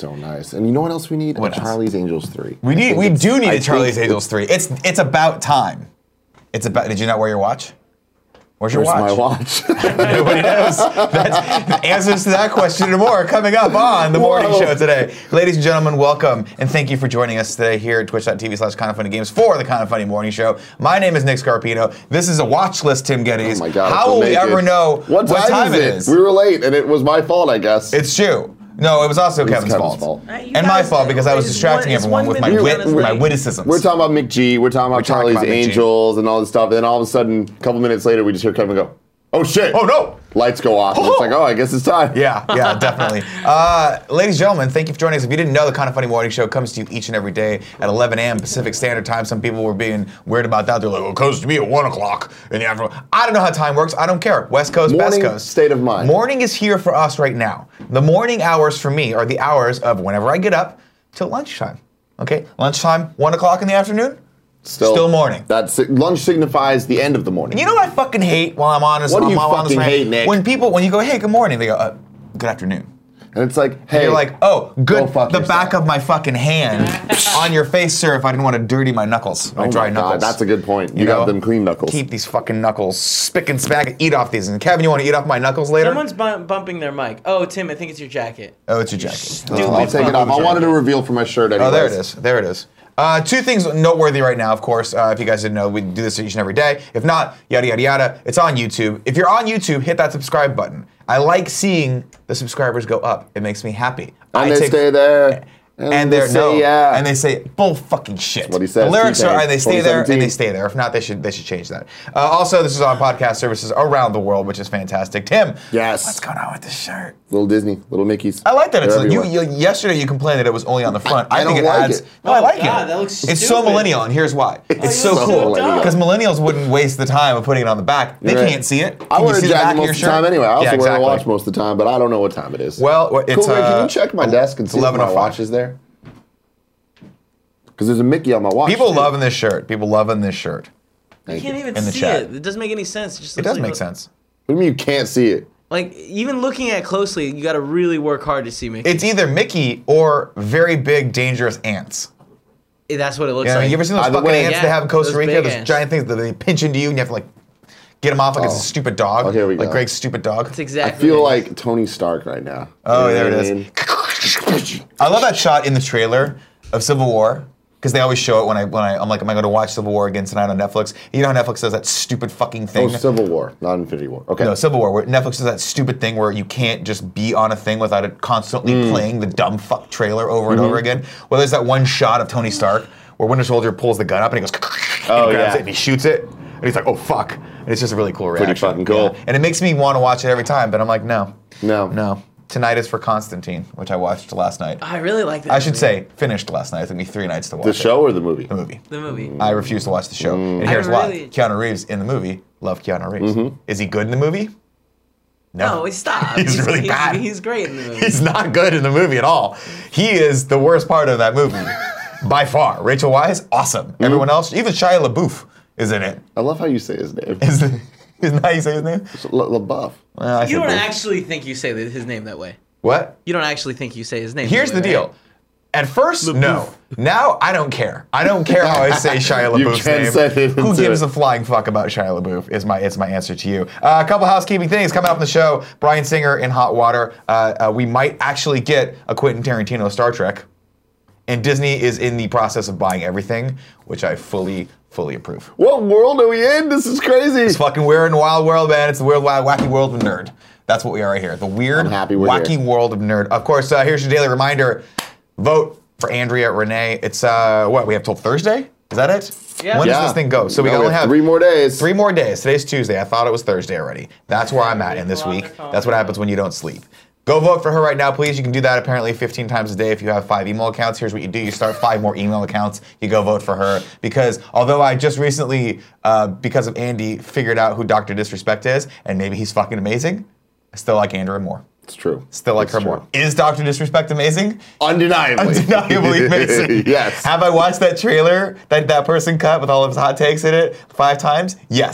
so nice. And you know what else we need? What a else? Charlie's Angels 3. We do need I a Charlie's think Angels 3. It's about time. It's about. Did you not wear your watch? Where's your Where's watch? my watch? Nobody knows. That's answers to that question and more coming up on The Morning Whoa. Show today. Ladies and gentlemen, welcome and thank you for joining us today here at twitch.tv/KindaFunnyGames for the Kinda Funny Morning Show. My name is Nick Scarpino. This is a watch list, Tim Geddes. Oh my God, How will we ever know what time it is is? We were late, and it was my fault, I guess. It's true. No, it was also Kevin's fault. You And my guys- fault because I was it's distracting one- it's everyone 1 with my minute wit, honestly. my witticisms. We're talking about McG. We're talking about talking Charlie's about McG. Angels and all this stuff. And then all of a sudden, a couple minutes later, we just hear Kevin go, "Oh shit! Oh no! Lights go off." And it's like, oh, I guess it's time. Yeah, definitely. Ladies and gentlemen, thank you for joining us. If you didn't know, the Kinda Funny Morning Show comes to you each and every day at 11 a.m. Pacific Standard Time. Some people were being weird about that. They're like, well, it comes to me at 1 o'clock in the afternoon. I don't know how time works. I don't care. West Coast, Morning, Best Coast. state of mind. Morning is here for us right now. The morning hours for me are the hours of whenever I get up till lunchtime. Okay? Lunchtime, 1 o'clock in the afternoon? Still morning. Lunch signifies the end of the morning. You know what I fucking hate while I'm on this? What do you I'm on this fucking rant? hate, Nick? When you go, hey, good morning, they go, good afternoon. And it's like, And hey, you're like, oh, go good. fuck The yourself. back of my fucking hand on your face, sir. If I didn't want to dirty my knuckles, my oh dry my knuckles. God, that's a good point. You know? got them clean knuckles. Keep these fucking knuckles spick and span. Eat off these. And Kevin, you want to eat off my knuckles later? Someone's bumping their mic. Oh, Tim, I think it's your jacket. Oh, it's your jacket. Stupid I'll take it off. I wanted to reveal for my shirt anyways. Oh, there it is. There it is. Two things noteworthy right now, of course. If you guys didn't know, we do this each and every day. If not, yada, yada, yada. It's on YouTube. If you're on YouTube, hit that subscribe button. I like seeing the subscribers go up. It makes me happy. And they stay there. And they're say, yeah. and they say bull fucking shit. what he says, The lyrics T-Pain, are, and they stay there, and 2017. they stay there. If not, they should change that. Also, this is on podcast services around the world, which is fantastic. Tim, Yes. what's going on with this shirt? Little Disney, little Mickeys. I like that. It's They're you, everywhere. yesterday you complained that it was only on the front. I think don't it like adds. it. No, I like God, it. that looks It's so stupid. millennial, and here's why. It's you're so so cool dumb. because millennials wouldn't waste the time of putting it on the back. They You're right. can't see it. I Can you wear a see the back jacket of your most of the shirt? time anyway. I also Yeah, wear a exactly. watch most of the time, but I don't know what time it is. Well, it's cool, Ray, can you check my desk and see if my 11:05. watch is there? Because there's a Mickey on my watch. People too. loving this shirt. People loving this shirt. You can't even In the see chat. it. It doesn't make any sense. It just It looks does like make sense. What do you mean you can't see it? Like, even looking at it closely, you got to really work hard to see Mickey. It's either Mickey or very big, dangerous ants. That's what it looks You know, like. you ever seen those Either fucking way, ants yeah, they have in Costa those Rica? big Those ants. giant things that they pinch into you and you have to like get them off like it's a stupid dog. Oh, here we like go. Greg's stupid dog. That's I exactly feel it. like Tony Stark right now. Oh, You know there it what is. I mean? I love that shot in the trailer of Civil War because they always show it when I'm like, am I going to watch Civil War again tonight on Netflix? You know how Netflix does that stupid fucking thing? Oh, Civil War, not Infinity War. Okay. No, Civil War, where Netflix does that stupid thing where you can't just be on a thing without it constantly playing the dumb fuck trailer over and over again. Well, there's that one shot of Tony Stark where Winter Soldier pulls the gun up and he goes, and he grabs yeah. it and he shoots it, and he's like, oh fuck. And it's just a really cool reaction. fucking cool. Yeah. And it makes me want to watch it every time, but I'm like, no. No. Tonight is for Constantine, which I watched last night. I really like that. I should movie. say finished last night. It took me 3 nights to watch The show or the movie? The movie. The movie. I refuse to watch the show. And here's I why. really- Keanu Reeves in the movie. Love Keanu Reeves. Is he good in the movie? No, stop. He's really bad. He's great in the movie. He's not good in the movie at all. He is the worst part of that movie. By far. Rachel Weisz, awesome. Everyone else, even Shia LaBeouf is in it. I love how you say his name. Isn't that how you say his name? LaBeouf. Well, I You said don't Boof. actually think you say his name that way. What? You don't actually think you say his name. Here's the that way, deal. right? At first, no. Now, I don't care. I don't care how I say Shia You LaBeouf's transcended name. Who into gives it. a flying fuck about Shia LaBeouf is my answer to you. A couple housekeeping things coming up on the show. Bryan Singer in Hot Water. We might actually get a Quentin Tarantino Star Trek. And Disney is in the process of buying everything, which I fully approve. What world are we in? This is crazy. It's fucking weird and wild world, man. It's the weird, wild, wacky world of nerd. That's what we are right here. The weird, I'm happy we're wacky here. world of nerd. Of course, here's your daily reminder. Vote for Andrea Renee. It's, what, we have till Thursday? Is that it? Yeah. When Yeah. does this thing go? So we No, only have 3 more days. 3 more days. Today's Tuesday. I thought it was Thursday already. That's where I'm at in this People on week. their phone. That's what happens when you don't sleep. Go vote for her right now, please. You can do that apparently 15 times a day if you have 5 email accounts. Here's what you do. You start 5 more email accounts. You go vote for her. Because although I just recently, because of Andy, figured out who Dr. Disrespect is, and maybe he's fucking amazing, I still like Andrea more. It's true. Still like It's her true. more. Is Dr. Disrespect amazing? Undeniably. Undeniably amazing. Yes. Have I watched that trailer that person cut with all of his hot takes in it 5 times? Yes.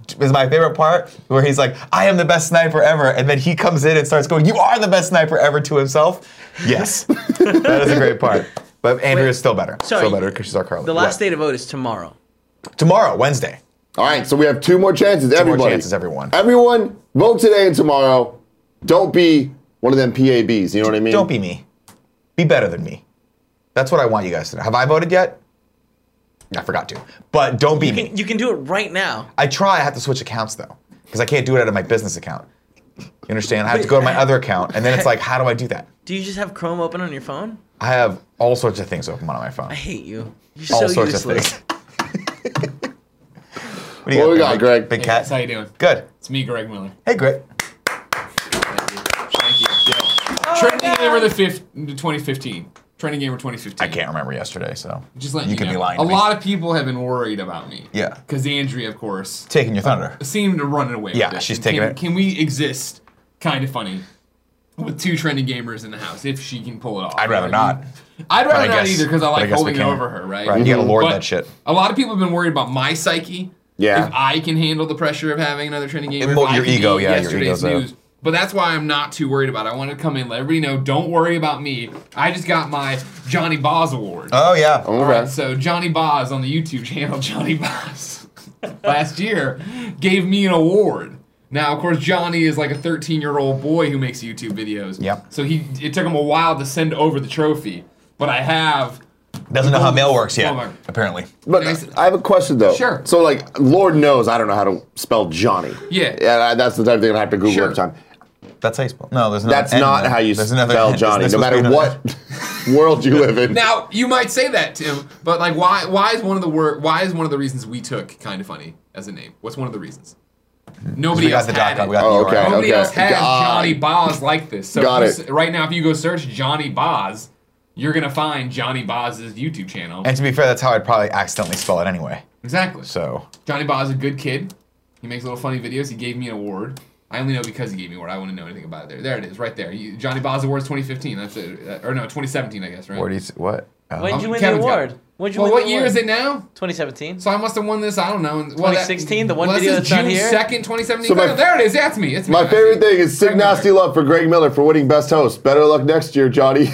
is my favorite part, where he's like, I am the best sniper ever, and then he comes in and starts going, you are the best sniper ever to himself. Yes, that is a great part. But Andrea is still better. Sorry, Still better because she's our Carly. The last day to vote is tomorrow. Tomorrow, Wednesday. All right, so we have 2 more chances, everybody. more chances, everyone. Everyone, vote today and tomorrow. Don't be one of them PABs, you know what I mean? Don't be me. Be better than me. That's what I want you guys to know. Have I voted yet? I forgot to. But don't be me. You can do it right now. I try. I have to switch accounts, though, because I can't do it out of my business account. You understand? I have to go to my other account, and then it's like, how do I do that? Do you just have Chrome open on your phone? I have all sorts of things open on my phone. I hate you. You're All so sorts useless. of things. What do you What we got, got, Greg? Big Hey cat. guys, how you doing? Good. It's me, Greg Miller. Hey, Greg. Thank you. Trending Gamer 2015. Trending Gamer 2015. I can't remember yesterday, so Just letting you you could know. be lying A to me. lot of people have been worried about me. Yeah. Because Andrea, of course, Taking your thunder. seemed to run away Yeah, with it. she's And taking can, it. Can we exist kind of funny with 2 trending gamers in the house if she can pull it off? I'd rather right? not. I'd But I rather not guess- either because I but I like guess we holding it can. over her, right? Right, you gotta lord But that shit. A lot of people have been worried about my psyche. Yeah. If I can handle the pressure of having another trending gamer. And if I your can ego, eat yeah, your yesterday's ego's there. news. But that's why I'm not too worried about it. I want to come in, let everybody know, don't worry about me. I just got my Johnny Boz award. Oh, yeah. Okay. Alright, so Johnny Boz on the YouTube channel, Johnny Boz, last year gave me an award. Now, of course, Johnny is like a 13-year-old boy who makes YouTube videos. Yep. So it took him a while to send over the trophy. But I have... Doesn't know how mail works yet, Oh my- apparently. But Nice. I have a question, though. Sure. So, like, Lord knows I don't know how to spell Johnny. Yeah. Yeah, that's the type of thing I have to Google Sure. every time. That's how you spell. No, there's no. That's N not there. how you There's another spell N. Johnny, There's no supposed to matter be what world you live in. Now, you might say that, Tim, but like, why is one of the reasons we took Kind of Funny as a name? What's one of the reasons? Nobody We got else the had .com. it. We got the Oh, URL. okay. Nobody else has God. Johnny Boz like this. So Got if you it. right now, if you go search Johnny Boz, you're gonna find Johnny Boz's YouTube channel. And to be fair, that's how I'd probably accidentally spell it anyway. Exactly. So, Johnny Boz is a good kid. He makes little funny videos. He gave me an award. I only know because he gave me an award. I wouldn't know anything about it there. There it is, right there. Johnny Boz Awards 2015. That's it. Or no, 2017, I guess, right? what? When did you win Kevin's the got award? it. When'd you Well, win what the year award? is it now? 2017. So I must have won this, I don't know. 2016, the one video this is that's not June here? 2nd, 2017. So my- There it is. That's me. It's me. My favorite thing is Sig Greg Miller. Nasty Love for Greg Miller for winning Best Host. Better luck next year, Johnny.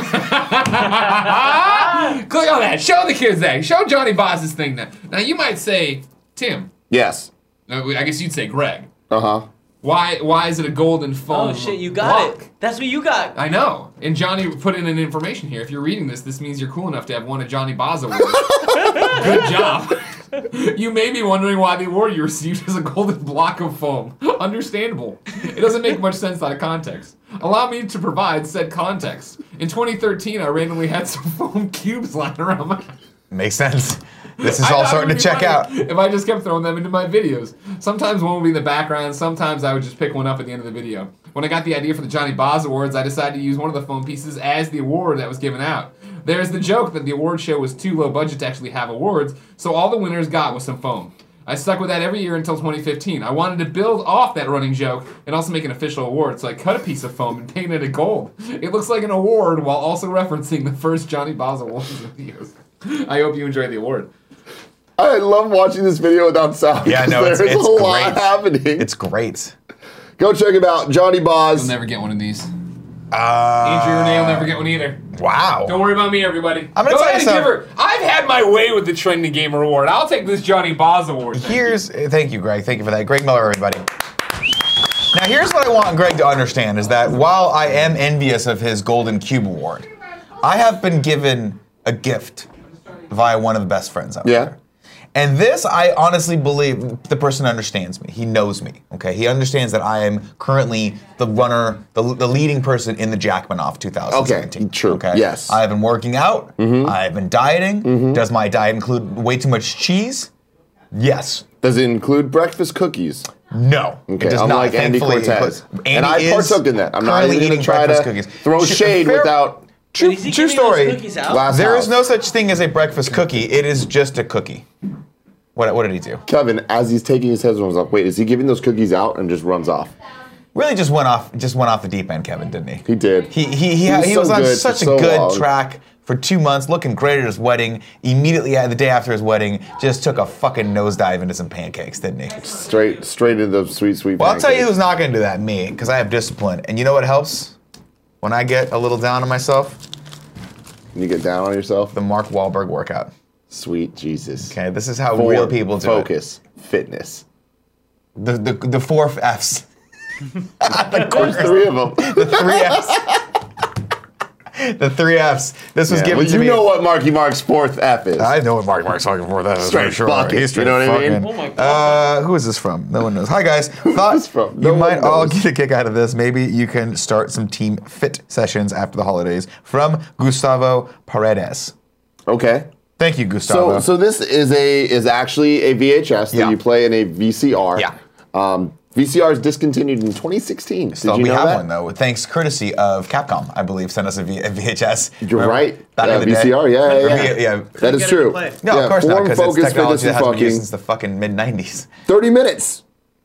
Click on that. Show the kids that. Show Johnny Boz's thing now. Now you might say, Tim. Yes. No, I guess you'd say Greg. Uh-huh. Why is it a golden phone? Oh shit, you got block? it. That's what you got. I know. And Johnny put in an information here. If you're reading this, this means you're cool enough to have won a Johnny Boz award. Good job. You may be wondering why the award you received is a golden block of foam. Understandable. It doesn't make much sense out of context. Allow me to provide said context. In 2013, I randomly had some foam cubes lying around my house. Makes sense. This is I all thought it starting would to be check funny out. If I just kept throwing them into my videos. Sometimes one would be in the background, sometimes I would just pick one up at the end of the video. When I got the idea for the Johnny Boz Awards, I decided to use one of the foam pieces as the award that was given out. There's the joke that the award show was too low budget to actually have awards, so all the winners got was some foam. I stuck with that every year until 2015. I wanted to build off that running joke and also make an official award, so I cut a piece of foam and painted it gold. It looks like an award while also referencing the first Johnny Boz Awards videos. I hope you enjoy the award. I love watching this video without sound. Yeah, no, There's it's a lot great. happening. It's great. Go check him out, Johnny Boz. You'll never get one of these. Andrea Renee will never get one either. Wow. Don't worry about me, everybody. I'm gonna Go tell ahead you and give her. I've had my way with the Trending Gamer Award. I'll take this Johnny Boz Award. Thank you, Greg. Thank you for that. Greg Miller, everybody. Now, here's what I want Greg to understand is that while I am envious of his Golden Cube Award, I have been given a gift via one of the best friends out Yeah. there. And this, I honestly believe the person understands me. He knows me, okay? He understands that I am currently the runner, the leading person in the Jackmanoff 2017. Okay, true, yes. I have been working out. I have been dieting. Does my diet include way too much cheese? Yes. Does it include breakfast cookies? No. Okay, it does I'm not, like Andy thankfully. Cortez. Andy And I is partook in that. I'm not currently even going eating to try breakfast to cookies. throw shade Fair- without True, Is he true giving those story. cookies out? glass There house. is no such thing as a breakfast cookie. It is just a cookie. What did he do? Kevin, as he's taking his headphones off, wait, is he giving those cookies out and just runs off? Really just went off the deep end, Kevin, didn't he? He did. He was was so on good such for a so good long. track for 2 months, looking great at his wedding. Immediately the day after his wedding, just took a fucking nosedive into some pancakes, didn't he? Straight into the sweet Well, I'll tell you pancakes. who's not going to do that, me, because I have discipline. And you know what helps when I get a little down on myself? Can you get down on yourself? The Mark Wahlberg workout. Sweet Jesus. Okay, this is how Form, real people do focus, fitness. it. The 4 F's. There's 3 of them. The 3 F's. The 3 F's. This was given well, to me. you know what Marky Mark's 4th F is. I know what Mark's talking for. That is Straight for sure. bucket, He's you know what I mean? fucking- Oh my God. Who is this from? No one knows. Hi guys. Thought this from? No you one might all knows. get a kick out of this. Maybe you can start some team fit sessions after the holidays. From Gustavo Paredes. Okay. Thank you, Gustavo. So this is actually a VHS that Yeah. you play in a VCR. Yeah. VCR is discontinued in 2016. Still, Did you we know have that? one though, thanks courtesy of Capcom, I believe, sent us a VHS. You're Remember? right. Back in the VCR, day. yeah. That is Get it true. to play. No, Yeah, of course not, form, because it's focus, technology fitness, that and hasn't been used fucking since the fucking mid-90s. 30 minutes.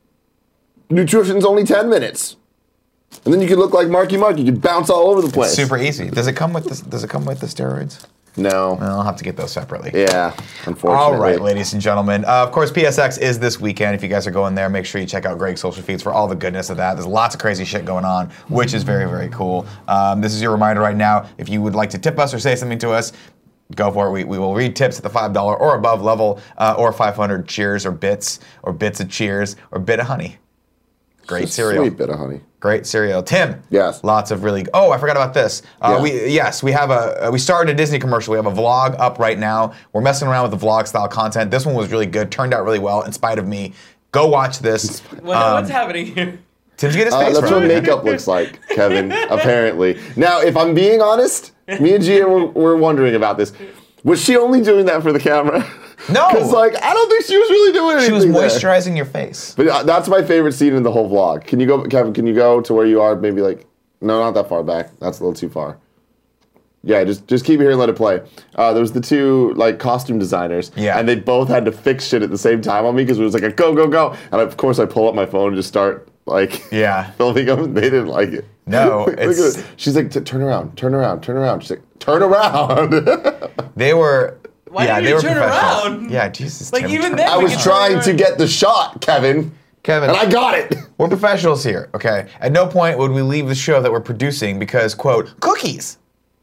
Nutrition's only 10 minutes. And then you can look like Marky Mark. You can bounce all over the place. Super easy. Does it come with the steroids? No. Well, I'll have to get those separately. Yeah, unfortunately. All right, ladies and gentlemen. Of course, PSX is this weekend. If you guys are going there, make sure you check out Greg's social feeds for all the goodness of that. There's lots of crazy shit going on, which is very, very cool. This is your reminder right now. If you would like to tip us or say something to us, go for it. We will read tips at the $5 or above level, or 500 cheers or bits of cheers or bit of honey. Great cereal. Sweet bit of honey. Great cereal. Tim. Yes. Lots of really. Oh, I forgot about this. Yeah. We have we started a Disney commercial. We have a vlog up right now. We're messing around with the vlog style content. This one was really good. Turned out really well in spite of me. Go watch this. What's happening here? Tim's getting his face That's what right. makeup looks like, Kevin, apparently. Now, if I'm being honest, me and Gia were wondering about this. Was she only doing that for the camera? No. Because, like, I don't think she was really doing She anything was there. moisturizing your face. But that's my favorite scene in the whole vlog. Can you go, Kevin, can you go to where you are, maybe like, no, not that far back. That's a little too far. Yeah, just keep it here and let it play. There was the 2, like, costume designers. Yeah. And they both had to fix shit at the same time on me because it was like a go, go, go. And of course I pull up my phone and just start, like, Yeah. filming them. They didn't like it. No, Look at it's- it. She's like, turn around, turn around, turn around. She's like, turn around. They were. Why yeah, didn't they you were turn professionals. around? Yeah, Jesus. Like, Tim, even turn- then- I We was can trying turn to around. get the shot, Kevin. Kevin. And I got it. We're professionals here, okay? At no point would we leave the show that we're producing because, quote, cookies.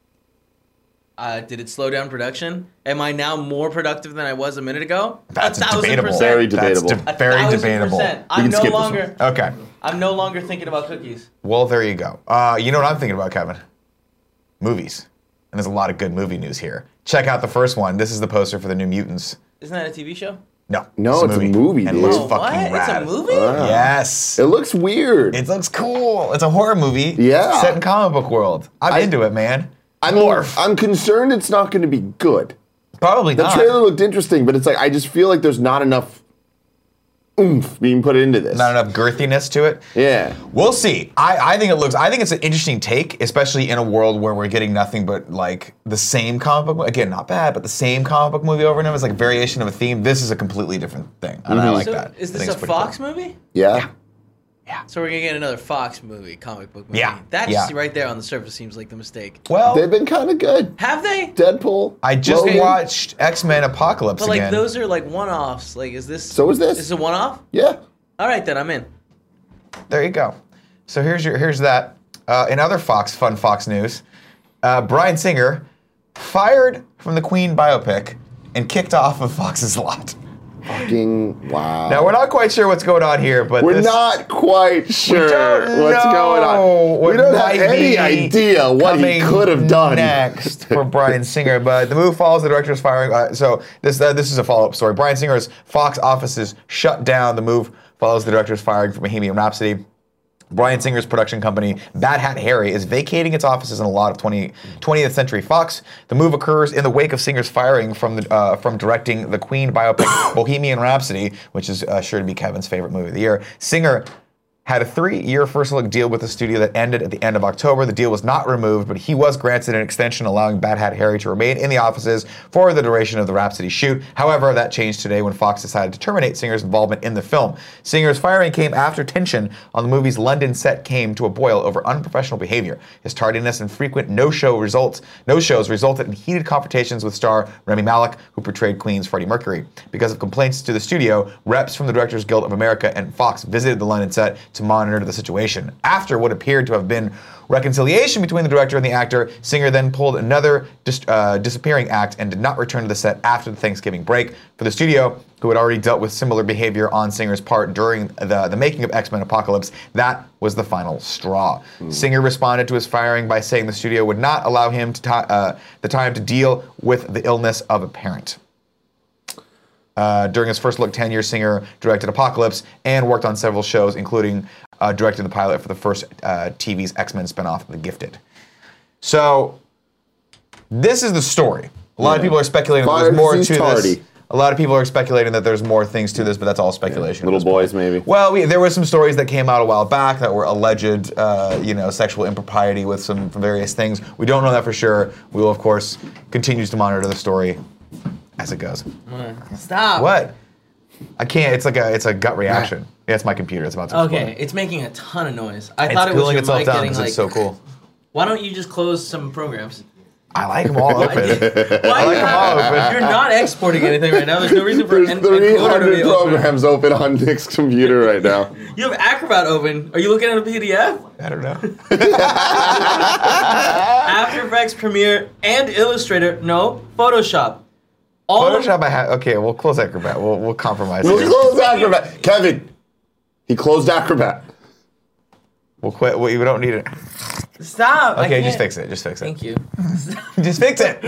Did it slow down production? Am I now more productive than I was a minute ago? That's 1,000%. debatable. Very That's debatable. very 1,000%. debatable. I'm can no skip this longer. Okay. I'm no longer thinking about cookies. Well, there you go. You know what I'm thinking about, Kevin? Movies. And there's a lot of good movie news here. Check out the first one. This is the poster for the New Mutants. Isn't that a TV show? No, it's a movie, And it dude. looks Oh, fucking what? It's a rad. movie? Yes. It looks weird. It looks cool. It's a horror movie. Yeah. Set in comic book world. I'm into it, man. I'm concerned it's not going to be good. Probably The not. trailer looked interesting, but it's like I just feel like there's not enough oomph being put into this. Not enough girthiness to it. Yeah. We'll see. I think it's an interesting take, especially in a world where we're getting nothing but like the same comic book. Again, not bad, but the same comic book movie over and over. It's like variation of a theme. This is a completely different thing, and I like So, that. is I this think a it's pretty Fox cool. movie? Yeah. So we're gonna get another Fox movie, comic book movie. Yeah. That Yeah. just right there on the surface seems like the mistake. Well, They've been kind of good. Have they? Deadpool. I just Logan. watched X-Men Apocalypse But like again. those are like one-offs. Like, is this? So is this. This is a one-off? Yeah. All right, then I'm in. There you go. So here's that. In other fun Fox news, Bryan Singer fired from the Queen biopic and kicked off of Fox's lot. Fucking wow. Now we're not quite sure what's going on here, but We're this, not quite sure don't what's know going on. what We don't have might any be idea what he coming could have done next for Bryan Singer. But the move follows the director's firing. So this is a follow-up story. Bryan Singer's Fox offices shut down. The move follows the director's firing from Bohemian Rhapsody. Bryan Singer's production company, Bad Hat Harry, is vacating its offices in a lot of 20th Century Fox. The move occurs in the wake of Singer's firing from directing the Queen biopic Bohemian Rhapsody, which is sure to be Kevin's favorite movie of the year. Singer had a 3-year first look deal with the studio that ended at the end of October. The deal was not removed, but he was granted an extension allowing Bad Hat Harry to remain in the offices for the duration of the Rhapsody shoot. However, that changed today when Fox decided to terminate Singer's involvement in the film. Singer's firing came after tension on the movie's London set came to a boil over unprofessional behavior. His tardiness and frequent no-shows resulted in heated confrontations with star Rami Malek, who portrayed Queen's Freddie Mercury. Because of complaints to the studio, reps from the Directors Guild of America and Fox visited the London set to monitor the situation. After what appeared to have been reconciliation between the director and the actor, Singer then pulled another disappearing act and did not return to the set after the Thanksgiving break. For the studio, who had already dealt with similar behavior on Singer's part during the making of X-Men Apocalypse, that was the final straw. Singer responded to his firing by saying the studio would not allow him the time to deal with the illness of a parent. During his first look tenure, Singer directed Apocalypse and worked on several shows, including directed the pilot for the first TV's X-Men spinoff, The Gifted. So, this is the story. A lot of people are speculating that there's more to this. A lot of people are speculating that there's more things to this, but that's all speculation. Little boys, maybe. Well, there were some stories that came out a while back that were alleged, sexual impropriety with some various things. We don't know that for sure. We will, of course, continue to monitor the story as it goes. Stop. What? I can't. It's a gut reaction. Yeah, it's my computer. It's about to explode. Okay, it's making a ton of noise. I It's thought it was cooling your itself mic down getting because like. it's so cool. Why don't you just close some programs? I like them all open. Why like you them all have, open. You're not exporting anything right now. There's no reason for There's encoder to 300 be open. programs open on Nick's computer right now. You have Acrobat open. Are you looking at a PDF? I don't know. After Effects, Premiere, and Illustrator. No, Photoshop. Photoshop, I have. Okay, we'll close Acrobat. We'll compromise. We'll here. close Acrobat. Kevin, he closed Acrobat. We'll quit. We don't need it. Stop. I Okay, can't. just fix it. Just fix it. Thank you. Just fix it.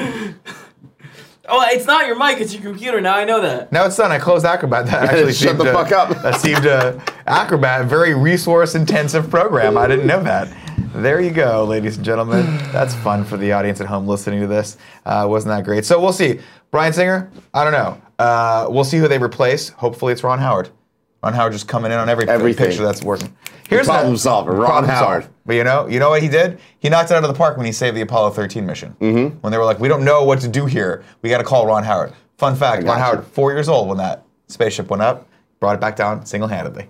Oh, it's not your mic. It's your computer. Now I know that. Now it's done. I closed Acrobat. That actually Shut seemed the fuck up. That seemed Acrobat, a very resource-intensive program. I didn't know that. There you go, ladies and gentlemen. That's fun for the audience at home listening to this. Wasn't that great? So we'll see. Bryan Singer, I don't know. We'll see who they replace. Hopefully it's Ron Howard. Ron Howard just coming in on every picture that's working. Here's problem solver, Ron Howard. But you know what he did? He knocked it out of the park when he saved the Apollo 13 mission. Mm-hmm. When they were like, we don't know what to do here. We got to call Ron Howard. Fun fact, Ron Howard, 4 years old when that spaceship went up, brought it back down single-handedly.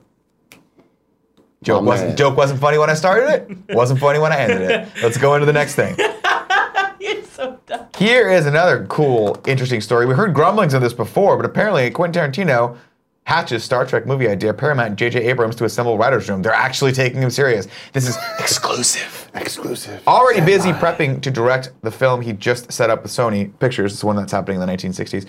Joke wasn't funny when I started it. Wasn't funny when I ended it. Let's go into the next thing. You're so dumb. Here is another cool, interesting story. We heard grumblings of this before, but apparently Quentin Tarantino hatches Star Trek movie idea. Paramount and J.J. Abrams to assemble writer's room. They're actually taking him serious. This is exclusive. Exclusive. Already busy prepping to direct the film he just set up with Sony Pictures. It's one that's happening in the 1960s.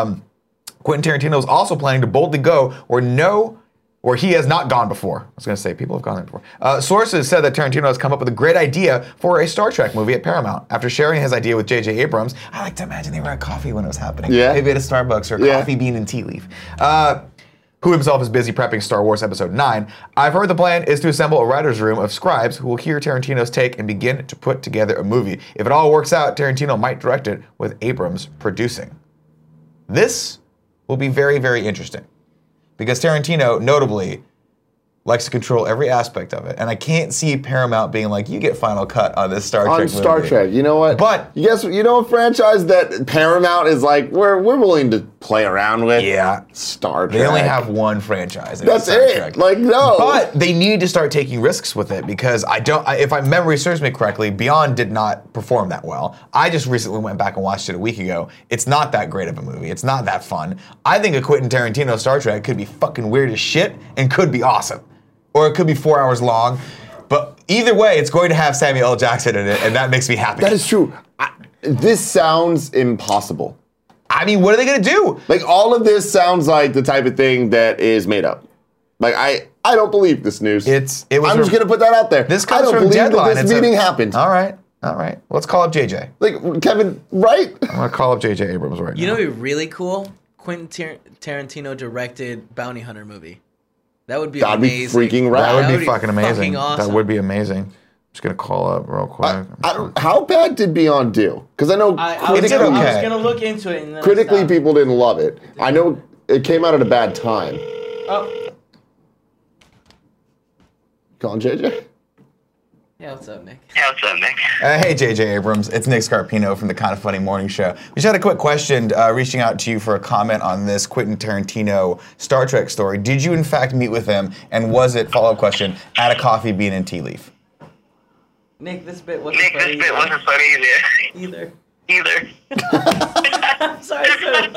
Quentin Tarantino is also planning to boldly go where he has not gone before. I was going to say, people have gone there before. Sources said that Tarantino has come up with a great idea for a Star Trek movie at Paramount. After sharing his idea with J.J. Abrams, I like to imagine they were at coffee when it was happening. Yeah. Maybe at a Starbucks or Coffee Bean and Tea Leaf. Who himself is busy prepping Star Wars Episode 9. I've heard the plan is to assemble a writer's room of scribes who will hear Tarantino's take and begin to put together a movie. If it all works out, Tarantino might direct it with Abrams producing. This will be very, very interesting. Because Tarantino, notably, likes to control every aspect of it. And I can't see Paramount being like, you get final cut on this Star Trek movie. On Star Trek, you know what? But you know a franchise that Paramount is like, we're willing to play around with? yeah, Star Trek. they only have one franchise. That's Star it. Trek. Like, no. But they need to start taking risks with it because if my memory serves me correctly, Beyond did not perform that well. I just recently went back and watched it a week ago. It's not that great of a movie. It's not that fun. I think a Quentin Tarantino Star Trek could be fucking weird as shit and could be awesome. Or it could be 4 hours long. But either way, it's going to have Samuel L. Jackson in it, and that makes me happy. That is true. This sounds impossible. I mean, what are they going to do? Like, all of this sounds like the type of thing that is made up. Like, I don't believe this news. I'm just going to put that out there. This comes I don't from believe Deadline. that this meeting happened. All right. Let's call up JJ. Like, Kevin, right? I'm going to call up JJ Abrams right now. You know what'd be really cool? Quentin Tarantino directed Bounty Hunter movie. That would be That'd be amazing. freaking rad. That would be fucking amazing. fucking awesome. That would be amazing. I'm just going to call up real quick. How bad did Beyond do? Because I know I was okay. gonna look into it. And then critically I stopped. people didn't love it. I know it came out at a bad time. Oh. Calling JJ? Yeah, what's up, Nick? Hey, J.J. Abrams. It's Nick Scarpino from the Kind of Funny Morning Show. We just had a quick question reaching out to you for a comment on this Quentin Tarantino Star Trek story. Did you, in fact, meet with him? And was it, follow-up question, at a coffee bean and tea leaf? Nick, this bit wasn't funny either. I'm sorry,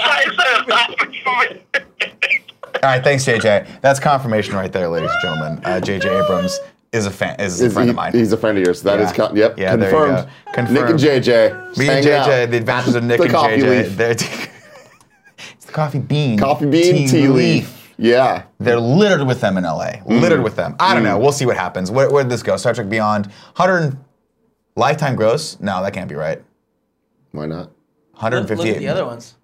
All right, thanks, JJ. That's confirmation right there, ladies and gentlemen. J.J. Abrams is a friend of mine. He's a friend of yours. So that is yep. Yeah, confirmed. There you go. Confirmed. Nick and JJ. Me and JJ, the adventures of Nick The and coffee JJ. leaf. It's the coffee bean. Coffee bean, tea leaf. Yeah. They're littered with them in LA. Littered with them. I don't know. We'll see what happens. Where did this go? Star Trek Beyond. 100 lifetime gross? No, that can't be right. Why not? 158. Look at the other ones.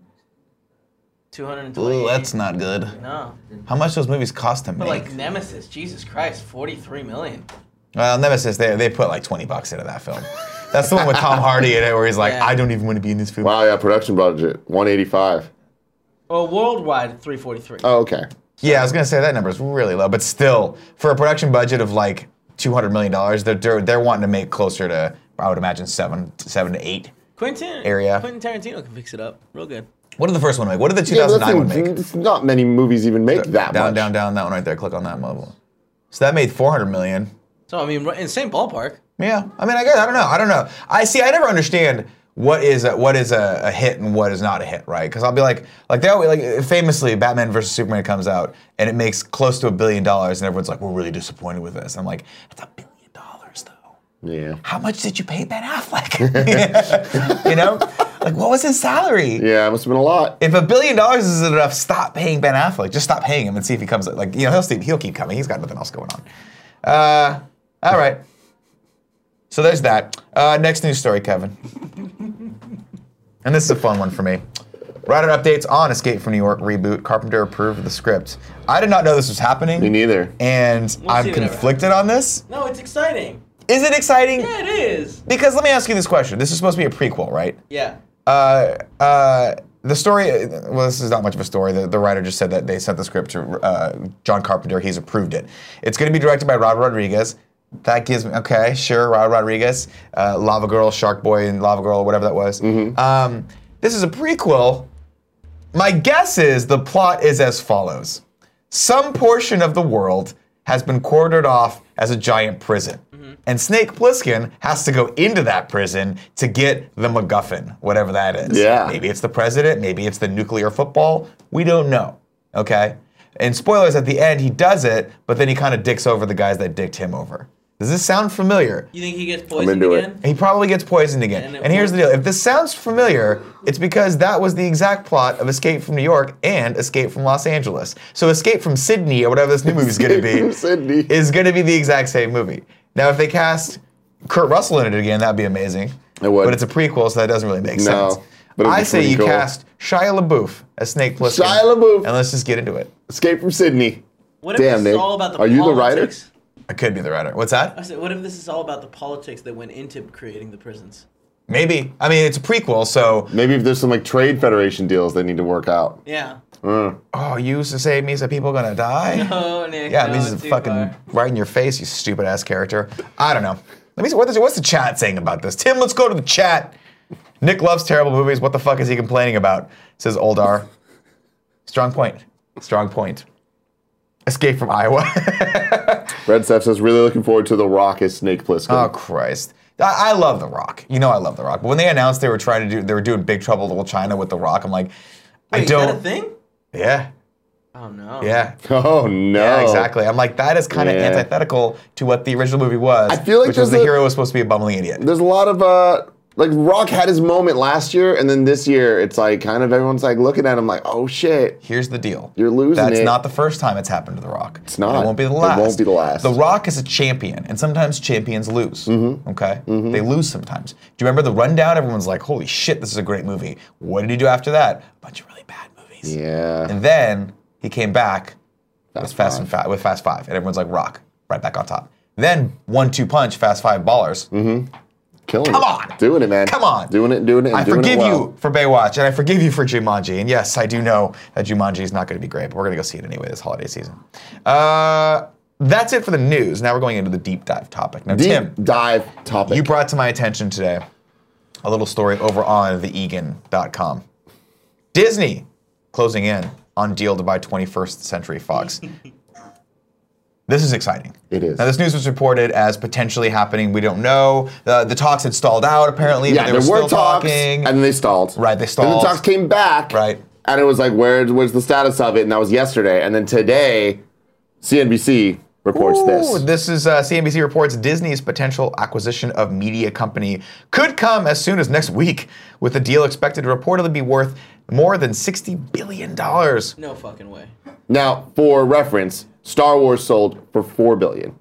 220. Ooh, that's not good. No. How much those movies cost to But make? like Nemesis, Jesus Christ, 43 million. Well, Nemesis, they put like $20 into that film. That's the one with Tom Hardy in it where he's like, Yeah. I don't even want to be in this film. Wow, yeah, production budget, 185. Well, worldwide, 343. Oh, okay. Yeah, I was gonna say that number is really low, but still, for a production budget of like $200 million, they're wanting to make closer to, I would imagine, 7 to 8 area. Quentin Tarantino can fix it up real good. What did the first one make? What did the Yeah, but 2009 one make? it's not many movies even make that Down, much. down, down, that one right there. Click on that mobile. So that made 400 million. So, I mean, in the same ballpark. Yeah, I mean, I guess I don't know. I never understand what is a hit and what is not a hit, right? Because I'll be like they always, like famously, Batman vs Superman comes out and it makes close to $1 billion, and everyone's like, we're really disappointed with this. I'm like, it's $1 billion though. Yeah. How much did you pay Ben Affleck? You know, like what was his salary? Yeah, it must have been a lot. If $1 billion isn't enough, stop paying Ben Affleck. Just stop paying him and see if he comes. Like he'll keep coming. He's got nothing else going on. All right. So there's that. Next news story, Kevin. And this is a fun one for me. Writer updates on Escape from New York reboot. Carpenter approved the script. I did not know this was happening. Me neither. And We'll I'm see whatever conflicted on this. No, it's exciting. Is it exciting? Yeah, it is. Because let me ask you this question. This is supposed to be a prequel, right? Yeah. The story, well, this is not much of a story. The writer just said that they sent the script to John Carpenter. He's approved it. It's going to be directed by Robert Rodriguez. That gives me, okay, sure, Robert Rodriguez, Lava Girl, Shark Boy, and Lava Girl, whatever that was. This is a prequel. My guess is the plot is as follows. Some portion of the world has been quartered off as a giant prison. And Snake Plissken has to go into that prison to get the MacGuffin, whatever that is. Yeah. Maybe it's the president, maybe it's the nuclear football. We don't know, okay? And spoilers, at the end, he does it, but then he kind of dicks over the guys that dicked him over. Does this sound familiar? You think he gets poisoned into it. again? He probably gets poisoned again. And And here's the deal. If this sounds familiar, it's because that was the exact plot of Escape from New York and Escape from Los Angeles. So Escape from Sydney, or whatever this new movie's going to be, From Sydney. is going to be the exact same movie. Now, if they cast Kurt Russell in it again, that'd be amazing. It would. But it's a prequel, so that doesn't really make No, sense. but it'd be I say pretty you cool. cast Shia LaBeouf as Snake Plissken. Shia LaBeouf. And let's just get into it. Escape from Sydney. What if Damn, this is Nick. all about the Are you the writer? politics? I could be the writer. What's that? I said, what if this is all about the politics that went into creating the prisons? Maybe. I mean, it's a prequel, so... Maybe if there's some like trade federation deals they need to work out. Yeah. Oh, you used to say it means that people are going to die? Oh, Nick. Yeah, it no, means it's too fucking far. right in your face, you stupid ass character. I don't know. Let me see, what's the chat saying about this? Tim, let's go to the chat. Nick loves terrible movies. What the fuck is he complaining about? Says Oldar. Strong point. Strong point. Escape from Iowa. Red Steph says, really looking forward to The Rock as Snake Plissken. Oh Christ. I love The Rock. You know I love The Rock. But when they announced they were doing Big Trouble in Little China with The Rock, I'm like, Wait, I is that don't. a thing? Yeah. Oh, no. Yeah. Oh no. Yeah, exactly. I'm like, that is kind of Yeah. antithetical to what the original movie was. I feel like which was the there's hero was supposed to be a bumbling idiot. There's a lot of like Rock had his moment last year, and then this year it's like kind of everyone's like looking at him like, oh shit. Here's the deal. You're losing That's it. not the first time it's happened to The Rock. It's not. And it won't be the It last. won't be the last. The Rock is a champion, and sometimes champions lose. Mm-hmm. Okay? They lose sometimes. Do you remember The Rundown? Everyone's like, holy shit, this is a great movie. What did he do after that? A bunch of really bad movies. Yeah. And then he came back with Fast Fast Five, and everyone's like, Rock, right back on top. Then 1-2 punch, Fast Five Ballers. Killing Come it. on. Doing it, man. Come on. Doing it, and I doing forgive it well. you for Baywatch, and I forgive you for Jumanji. And yes, I do know that Jumanji is not going to be great, but we're going to go see it anyway this holiday season. that's it for the news. Now we're going into the deep dive topic. Now, Tim, Deep dive topic. you brought to my attention today a little story over on theegan.com. Disney closing in on deal to buy 21st Century Fox. This is exciting. It is. Now, this news was reported as potentially happening. We don't know. The talks had stalled out, apparently, yeah, but they there were were still talks, talking. and then they stalled. Right, they stalled. And the talks came back. Right. And it was like, where's the status of it? And that was yesterday. And then today, CNBC reports this. This is CNBC reports Disney's potential acquisition of media company could come as soon as next week, with the deal expected to reportedly be worth more than $60 billion. No fucking way. Now, for reference, Star Wars sold for $4 billion.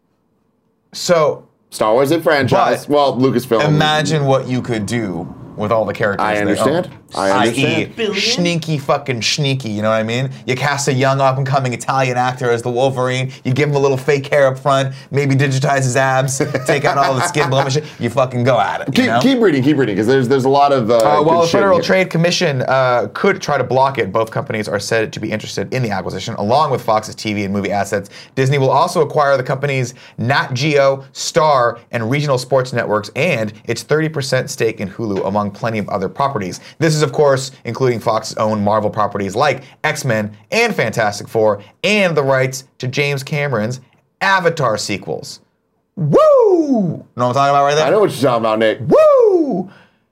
So, Star Wars is a franchise. But well, Lucasfilm. imagine what you could do with all the characters. I they understand. own. I understand. i.e. Billion? sneaky fucking sneaky, you know what I mean? You cast a young up-and-coming Italian actor as the Wolverine, you give him a little fake hair up front, maybe digitize his abs, take out all the skin blemishes, you fucking go at it, you know? Keep reading, because there's a lot of While good the shit Federal here. Trade Commission could try to block it, both companies are said to be interested in the acquisition, along with Fox's TV and movie assets. Disney will also acquire the company's Nat Geo, Star, and regional sports networks, and its 30% stake in Hulu, among plenty of other properties. This is, of course, including Fox's own Marvel properties like X-Men and Fantastic Four, and the rights to James Cameron's Avatar sequels. Woo! Know what I'm talking about right there? I know what you're talking about, Nick. Woo!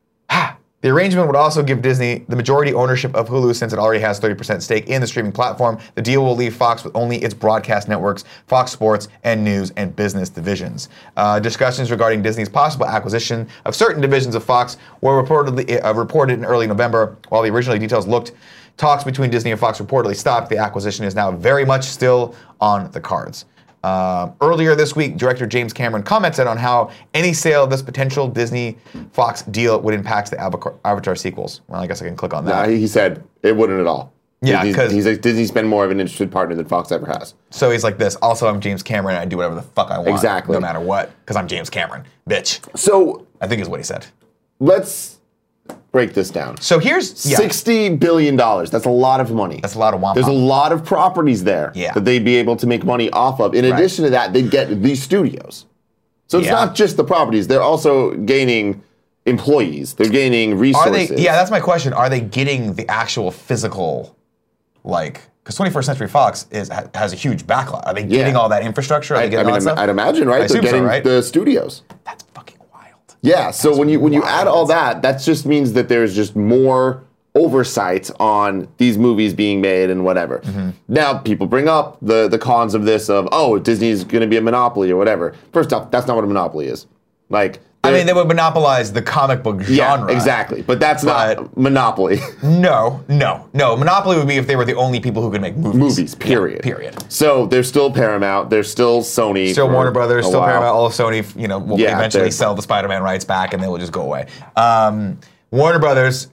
The arrangement would also give Disney the majority ownership of Hulu, since it already has 30% stake in the streaming platform. The deal will leave Fox with only its broadcast networks, Fox Sports, and news and business divisions. Discussions regarding Disney's possible acquisition of certain divisions of Fox were reported in early November. While the original details looked, talks between Disney and Fox reportedly stopped. The acquisition is now very much still on the cards. Earlier this week, director James Cameron commented on how any sale of this potential Disney-Fox deal would impact the Avatar sequels. Well, I guess I can click on that. He said it wouldn't at all. Yeah, he's like, Disney's been more of an interested partner than Fox ever has. So he's like this. Also, I'm James Cameron, and I do whatever the fuck I want. Exactly. No matter what, because I'm James Cameron, bitch. So I think is what he said. let's break this down. So here's $60 billion. That's a lot of money. That's a lot of wampum. There's a lot of properties there Yeah. that they'd be able to make money off of. In addition to that, they'd get these studios. So it's Yeah. not just the properties. They're also gaining employees. They're gaining Are resources. they? Yeah, that's my question. Are they getting the actual physical, like? Because 21st Century Fox has a huge backlog. Are they getting all that infrastructure? Are they getting all that stuff? I'd imagine, right? I They're assume so, getting right? the studios. That's fucking wild. Yeah, so when you add all wild. that just means that there's just more oversight on these movies being made and whatever. Mm-hmm. Now, people bring up the cons of this of, oh, Disney's going to be a monopoly or whatever. First off, that's not what a monopoly is. Like, I mean, they would monopolize the comic book genre. yeah, exactly. But that's not monopoly. No. Monopoly would be if they were the only people who could make movies. Movies, period. Yeah, period. So there's still Paramount, there's still Sony. Still for Warner Brothers, a still while. Paramount, all of Sony, will Yeah, eventually they're- sell the Spider-Man rights back and they will just go away. Warner Brothers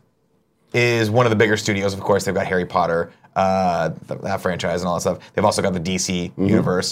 is one of the bigger studios, of course. They've got Harry Potter, that franchise and all that stuff. They've also got the DC universe.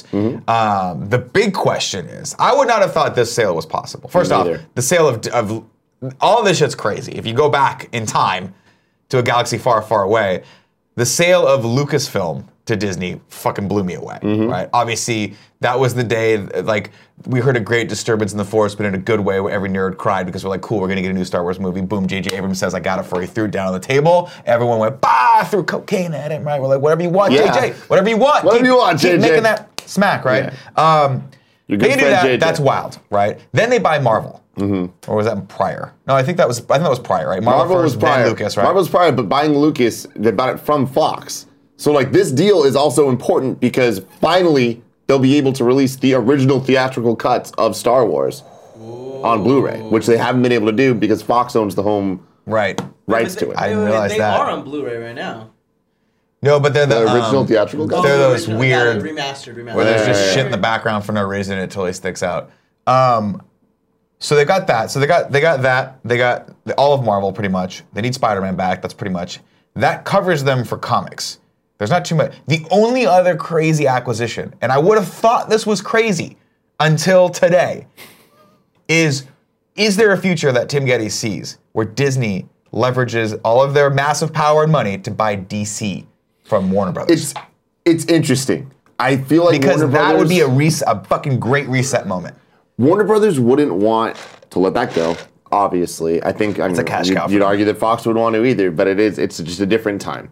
The big question is, I would not have thought this sale was possible. First off, neither. the sale of all of this shit's crazy. If you go back in time to a galaxy far, far away, the sale of Lucasfilm to Disney fucking blew me away, right? Obviously, that was the day, like, we heard a great disturbance in the force, but in a good way, where every nerd cried because we're like, cool, we're gonna get a new Star Wars movie. Boom, J.J. Abrams says, I got it for you. Threw it down on the table. Everyone went, bah, threw cocaine at him, right? We're like, whatever you want, Yeah. J.J., whatever you want. Whatever you want, keep J.J. making that smack, right? Your good They do friend that, JJ. that's wild, right? Then they buy Marvel. Or was that prior? No, I think that was prior, right? Marvel first, was prior. then Lucas, right? Marvel was prior, but buying Lucas, they bought it from Fox. So like this deal is also important because finally they'll be able to release the original theatrical cuts of Star Wars on Blu-ray, which they haven't been able to do because Fox owns the home Right. rights to it. I didn't realize they that. are on Blu-ray right now. No, but they're The the original theatrical cuts. They're those original, weird- remastered. where there's just Yeah. shit in the background for no reason. It totally sticks out. So they got that. So they got that. They got all of Marvel pretty much. They need Spider-Man back. That's pretty much. That covers them for comics. There's not too much. The only other crazy acquisition, and I would have thought this was crazy until today, is there a future that Tim Geddes sees where Disney leverages all of their massive power and money to buy DC from Warner Brothers? It's interesting. I feel like Because Warner that would Brothers, be a fucking great reset moment. Warner Brothers wouldn't want to let that go. Obviously, I mean, a cash cow for you'd them. argue that Fox would want to either, but it's just a different time.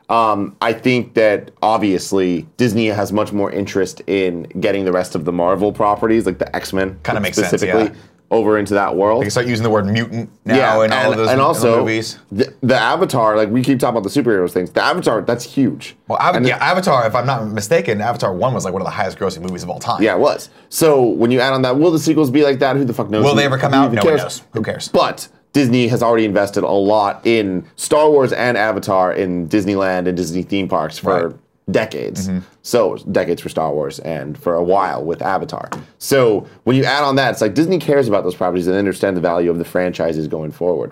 I think that obviously Disney has much more interest in getting the rest of the Marvel properties, like the X-Men, Kinda makes sense, specifically, yeah. over into that world. They can start using the word mutant now in all of those and also movies. the Avatar, like we keep talking about the superheroes things. The Avatar, that's huge. Well, Avatar, if I'm not mistaken, Avatar 1 was like one of the highest grossing movies of all time. Yeah, it was. So when you add on that, will the sequels be like that? Who the fuck knows? Will they Who- ever come who out? even No one cares? knows. Who cares? But Disney has already invested a lot in Star Wars and Avatar in Disneyland and Disney theme parks for Right. decades. So decades for Star Wars and for a while with Avatar. So when you add on that, it's like Disney cares about those properties and they understand the value of the franchises going forward.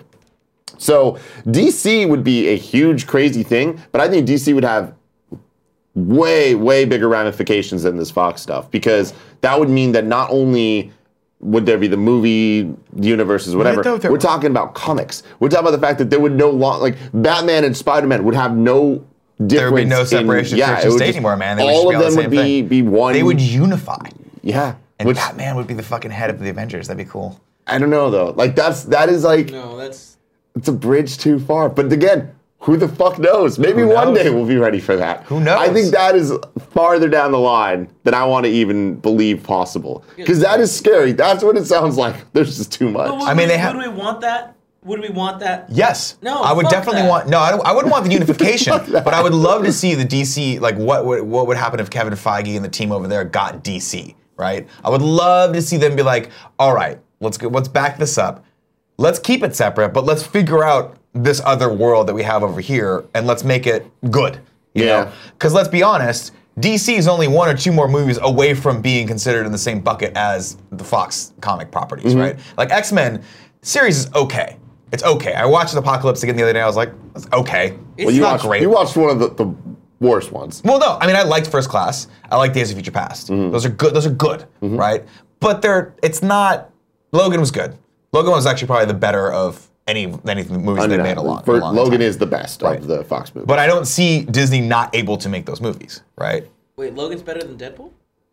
So DC would be a huge, crazy thing, but I think DC would have way, way bigger ramifications than this Fox stuff because that would mean that not only would there be the movie universes, whatever, though, there- we're talking about comics. We're talking about the fact that there would no longer, like, Batman and Spider-Man would have no difference. There would be no separation of church it and would state just- anymore, man. They would all just of be all them the would same be one. They would unify. yeah. And Which, Batman would be the fucking head of the Avengers. That'd be cool. I don't know, though. Like, that is like, No, that's it's a bridge too far. But again, who the fuck knows? Maybe Who one knows? day we'll be ready for that. Who knows? I think that is farther down the line than I want to even believe possible. Because that is scary. That's what it sounds like. There's just too much. I mean, they have- Would we want that? Would we want that? Yes. No, I would fuck definitely that. want. No, I wouldn't want the unification, but I would love to see the DC. Like, what would happen if Kevin Feige and the team over there got DC? Right. I would love to see them be like, all right, let's back this up. Let's keep it separate, but let's figure out this other world that we have over here, and let's make it good. You know? Because let's be honest, DC is only one or two more movies away from being considered in the same bucket as the Fox comic properties, right? Like X-Men series is okay. It's okay. I watched Apocalypse again the other day. I was like, it's okay. It's Well, you not watched, great. You watched one of the worst ones. Well, no, I mean I liked First Class. I like Days of Future Past. Those are good. Those are good, right? But it's not. Logan was good. Logan was actually probably the better of any movies they made a long Logan time. is the best Right. of the Fox movies. But I don't see Disney not able to make those movies, right? Wait, Logan's better than Deadpool?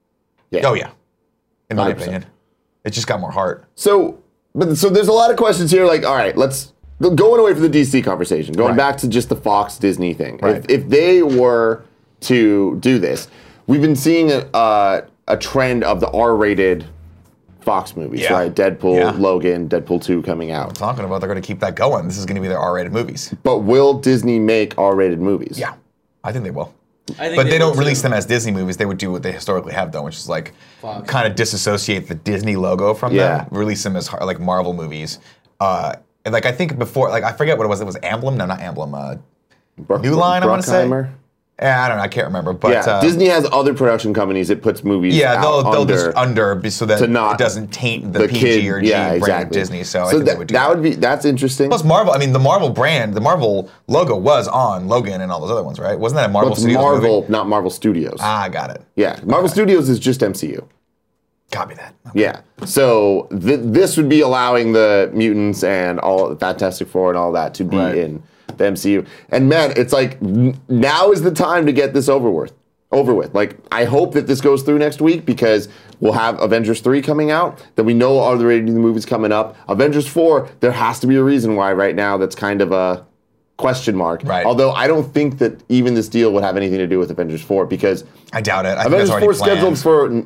Oh yeah, in my 100%. opinion, it just got more heart. So there's a lot of questions here. Like, all right, let's going away from the DC conversation, going Right. back to just the Fox Disney thing. Right. If they were to do this, we've been seeing a trend of the R-rated Fox movies, Yeah. right? Deadpool, Yeah. Logan, Deadpool 2 coming out. Talking about they're going to keep that going. This is going to be their R-rated movies. But will Disney make R-rated movies? Yeah, I think they will. I think But they don't will release too. them as Disney movies. They would do what they historically have done, which is like Fox. kind of disassociate the Disney logo from Yeah. them, release them as like Marvel movies. And like I think before, like I forget what it was. It was Amblin? No, not Amblin. New Line, I wanna say? Bruckheimer? I don't know. I can't remember. But Yeah, Disney has other production companies it puts movies yeah, out they'll under. just under so that to not- it doesn't taint the, the PG kid, or G yeah, brand exactly. of Disney. So I think they would do that would be that's interesting. Plus Marvel. I mean, the Marvel brand, the Marvel logo was on Logan and all those other ones, right? Wasn't that a Marvel But it's Studios Marvel, movie? not Marvel Studios. Ah, got it. Yeah, Marvel Studios is just MCU. Copy that. Yeah, so this would be allowing the mutants and all the Fantastic Four and all that to be Right. in the MCU. And man, it's like now is the time to get this over with. Like, I hope that this goes through next week because we'll have Avengers 3 coming out. Then we know all the rated movies coming up. Avengers 4, there has to be a reason why right now that's kind of a question mark. Right. Although I don't think that even this deal would have anything to do with Avengers 4 because I doubt it. I think Avengers that's 4 already is scheduled planned. for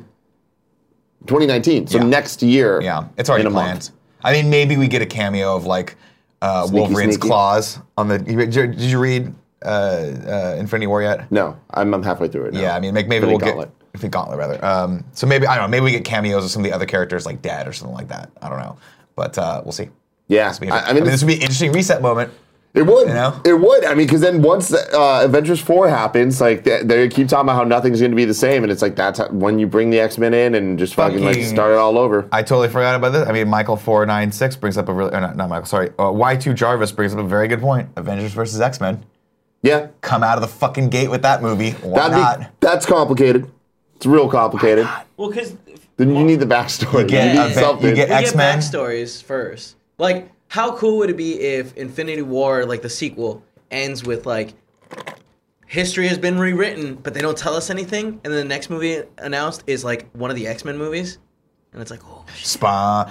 2019, so Yeah. next year. Yeah, it's already in a planned. month. I mean, maybe we get a cameo of like Wolverine's sneaky. claws on the. Did you read Infinity War yet? No, I'm halfway through it now. Yeah, I mean, maybe Infinity we'll Gauntlet. get Infinity Gauntlet rather. So maybe I don't know. Maybe we get cameos of some of the other characters like Dead or something like that. I don't know, but we'll see. Yeah, This would be- I mean, this would be an interesting reset moment. it would. you know? It would. I mean, because then once Avengers 4 happens, like they keep talking about how nothing's going to be the same, and it's like that's when you bring the X-Men in and just fucking like start it all over. I totally forgot about this. I mean, Michael496 brings up a really, or not Michael, sorry, Y2 Jarvis brings up a very good point. Avengers versus X-Men. Yeah, Come out of the fucking gate with that movie. Why not? that's complicated. It's real complicated. Well, because Then you need the backstory. You, get need a bit- something. you get we get X-Men. backstories first. Like, how cool would it be if Infinity War, like the sequel, ends with like history has been rewritten, but they don't tell us anything. And then the next movie announced is like one of the X-Men movies, and it's like, oh, shit. Spa.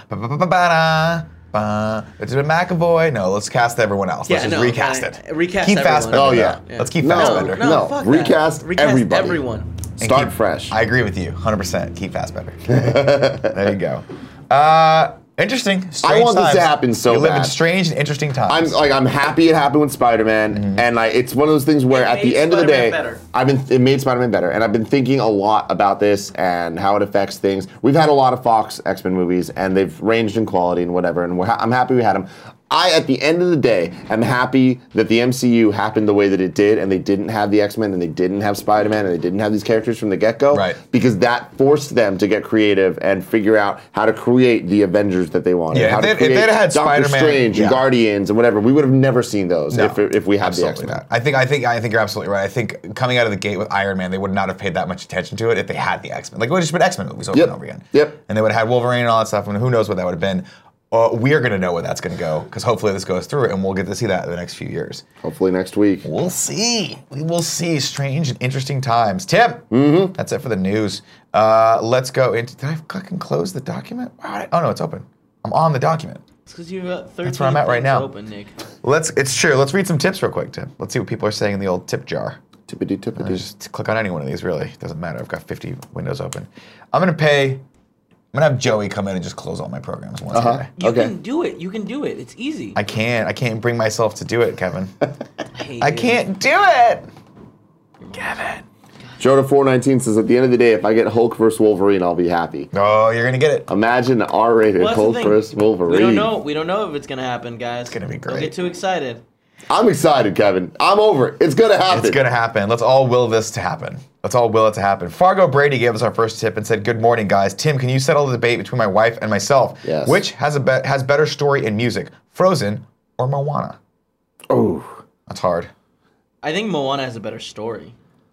It's McAvoy. No, let's cast everyone else. Let's just recast it. Recast keep everyone. Fassbender. Oh, though. yeah. Let's keep No, Fassbender. No, fuck that. Recast everybody. everyone. And Start keep- fresh. I agree with you, 100%. Keep Fassbender. There you go. Interesting. Strange want this to times. happen so We live in bad. strange and interesting times. I'm happy it happened with Spider-Man, and it's one of those things where It at the made end of the day, Spider-Man better. it made Spider-Man better, and I've been thinking a lot about this and how it affects things. We've had a lot of Fox X-Men movies, and they've ranged in quality and whatever, and I'm happy we had them. At the end of the day, am happy that the MCU happened the way that it did, and they didn't have the X-Men, and they didn't have Spider-Man, and they didn't have these characters from the get-go. Right. Because that forced them to get creative and figure out how to create the Avengers that they wanted. Yeah, how if to they'd create had Doctor Spider-Man, Strange yeah. and Guardians and whatever. We would have never seen those No, if we had the absolutely X-Men. not. I think you're absolutely right. I think coming out of the gate with Iron Man, they would not have paid that much attention to it if they had the X-Men. Like, it would have just been X-Men movies over Yep. and over again. Yep. And they would have had Wolverine and all that stuff, and who knows what that would have been. We're going to know where that's going to go, because hopefully this goes through, and we'll get to see that in the next few years. Hopefully next week. We'll see. We will see. Strange and interesting times. Tim, that's it for the news. Let's go into. Did I fucking close the document? Oh no, it's open. I'm on the document. It's because you've got 13 That's where I'm at right things now. open, Nick. It's true. Let's read some tips real quick, Tim. Let's see what people are saying in the old tip jar. Tippity tippity. Just click on any one of these, really. Doesn't matter. I've got 50 windows open. I'm going to have Joey come in and just close all my programs once a day. You Okay. can do it. You can do it. It's easy. I can't bring myself to do it, Kevin. hate I you. can't do it. Kevin. Joda419 says, at the end of the day, if I get Hulk versus Wolverine, I'll be happy. Oh, you're going to get it. Imagine an R-rated Well, that's the Hulk thing. versus Wolverine. We don't know. We don't know if it's gonna happen, guys. It's gonna be Don't great. get too excited. I'm excited, Kevin. I'm over it. It's gonna happen. It's going to happen. Let's all will this to happen. Let's all will it to happen. Fargo Brady gave us our first tip and said, good morning, guys. Tim, can you settle the debate between my wife and myself? Yes. Which has better story and music, Frozen or Moana? Oh. That's hard. I think Moana has a better story.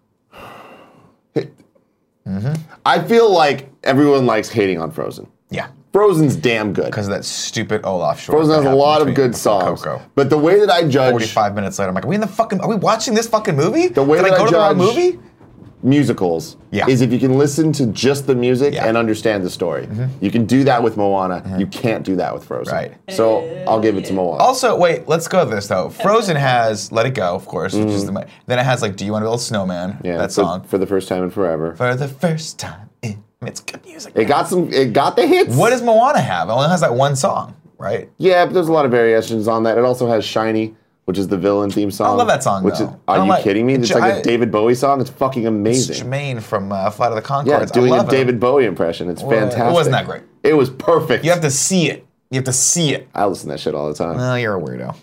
I feel like everyone likes hating on Frozen. Yeah. Frozen's damn good. Because of that stupid Olaf short. Frozen that has a happened lot of between good songs. Coco. But the way that I judge 45 minutes later, I'm like, are we watching this fucking movie? The way Did that I go I to the wrong judge- movie? musicals Yeah. is if you can listen to just the music Yeah. and understand the story. You can do that with Moana. You can't do that with Frozen. Right. So I'll give it to Moana. Also, wait, let's go to this though. Frozen has Let It Go, of course, which is then it has like Do You Want to Build a Snowman? yeah, that for, song. for the first time in forever. For the first time, it's good music. It got the hits. What does Moana have? It only has that one song, right? Yeah, but there's a lot of variations on that. It also has Shiny, which is the villain theme song. love that song, Which though. is, I are don't you like- kidding me? It's like I- a David Bowie song. It's fucking It's amazing. Jermaine from Flight of the Yeah, Conchords. doing I a love David Bowie impression. It's fantastic. It wasn't that great. It was perfect. You have to see it. You have to see it. I listen to that shit all the time. Oh, you're a weirdo.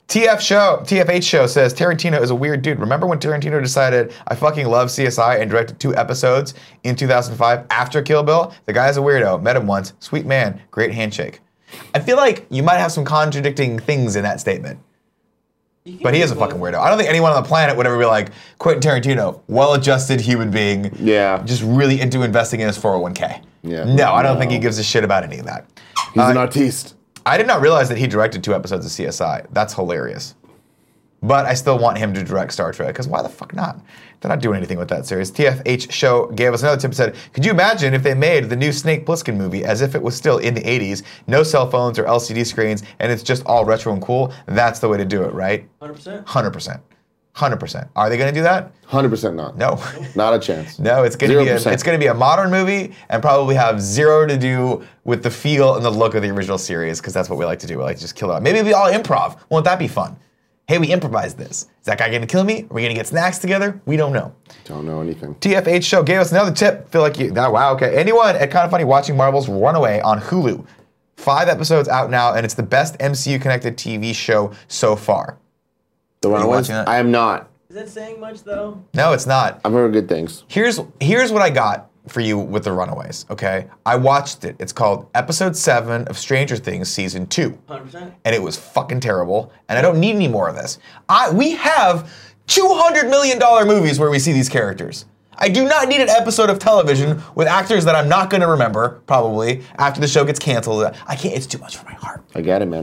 TFH show says Tarantino is a weird dude. Remember when Tarantino decided I fucking love CSI and directed 2 episodes in 2005 after Kill Bill? The guy's a weirdo. Met him once. Sweet man. Great handshake. I feel like you might have some contradicting things in that statement. But he is a fucking weirdo. I don't think anyone on the planet would ever be like, Quentin Tarantino, well-adjusted human being, Yeah. just really into investing in his 401k. Yeah. No, I don't No. think he gives a shit about any of that. He's an artiste. I did not realize that he directed 2 episodes of CSI. That's hilarious. But I still want him to direct Star Trek, because why the fuck not? They're not doing anything with that series. TFH Show gave us another tip and said, could you imagine if they made the new Snake Plissken movie as if it was still in the 80s, no cell phones or LCD screens, and it's just all retro and cool? That's the way to do it, right? 100%. 100%. 100%. Are they going to do that? 100% not. No. Not a chance. No, it's going to be 0%. it's going to be a modern movie and probably have zero to do with the feel and the look of the original series, because that's what we like to do. We like to just kill it out. Maybe it'll be all improv. Won't that be fun? Hey, we improvised this. Is that guy going to kill me? Are we going to get snacks together? We don't know. Don't know anything. TFH Show gave us another tip. Feel like you, oh, wow, okay. Anyone at Kind of Funny watching Marvel's Runaway on Hulu. 5 episodes out now, and it's the best MCU-connected TV show so far. The you Runaways? watching that? I am not. Is that saying much though? No, it's not. I've heard good things. Here's what I got for you with The Runaways, okay? I watched it. It's called Episode 7 of Stranger Things Season 2. 100%. And it was fucking terrible, and I don't need any more of this. We have $200 million movies where we see these characters. I do not need an episode of television with actors that I'm not going to remember, probably, after the show gets canceled. I can't, it's too much for my heart. I get it, man.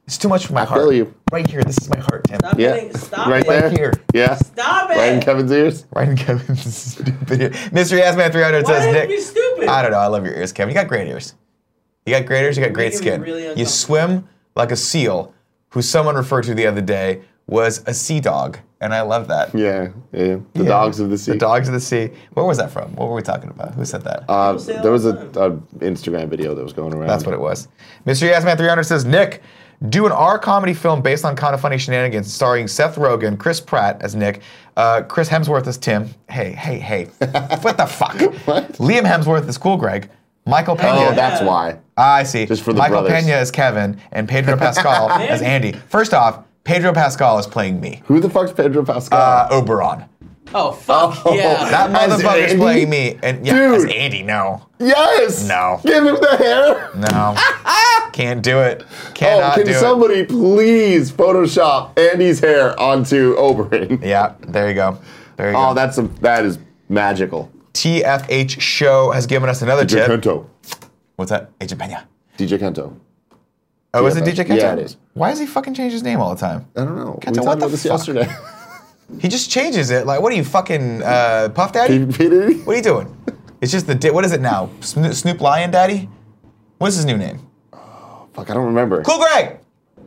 It's too much for my heart. feel you. Right here. This is my heart, Tim. Stop Yeah. hitting, stop Right it. there. Right here. Yeah. Stop it. Right in Kevin's ears. Right in Kevin's stupid ear. Mystery Assman 300 Why says, did it Nick. be stupid? I don't know. I love your ears, Kevin. You got great ears. You got great ears. You got great making me skin. really You uncomfortable. swim like a seal, who someone referred to the other day was a sea dog, and I love that. Yeah. The Yeah. dogs of the sea. The dogs of the sea. Where was that from? What were we talking about? Who said that? People say There all was the a Instagram video that was going around. That's what it was. Mystery Assman 300 says, Nick, do an R comedy film based on Kind of Funny shenanigans starring Seth Rogen, Chris Pratt as Nick, Chris Hemsworth as Tim. Hey. What the fuck? What? Liam Hemsworth as Cool Greg. Michael Pena. Oh, that's why. I see. Just for the Michael brothers. Pena as Kevin and Pedro Pascal as Andy. First off, Pedro Pascal is playing me. Who the fuck's Pedro Pascal? Oberon. Oh, fuck. Oh, Yeah. That As motherfucker's Andy? playing me. And yeah, Dude. as Andy, no. Yes. No. Give him the hair. No. Can't do it. Cannot Can do it. somebody please Photoshop Andy's hair onto Oberyn? Yeah, there you go. There you Oh, go. that is magical. TFH Show has given us another DJ tip. Kento. What's that? Agent Pena. DJ Kento. Oh, is it TFH? DJ Kento? Yeah, it is. Why does he fucking change his name all the time? I don't know. Kento, We what talked the about this fuck? yesterday. He just changes it. Like, what are you, fucking Puff Daddy? P. Diddy? What are you doing? It's just what is it now? Snoop Lion Daddy? What's his new name? Fuck, I don't remember. Cool Greg!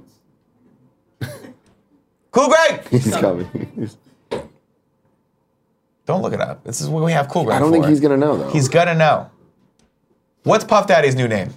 Cool Greg! He's coming. Don't look it up. This is what we have Cool Greg I don't for. think he's gonna know though. He's gonna know. What's Puff Daddy's new name?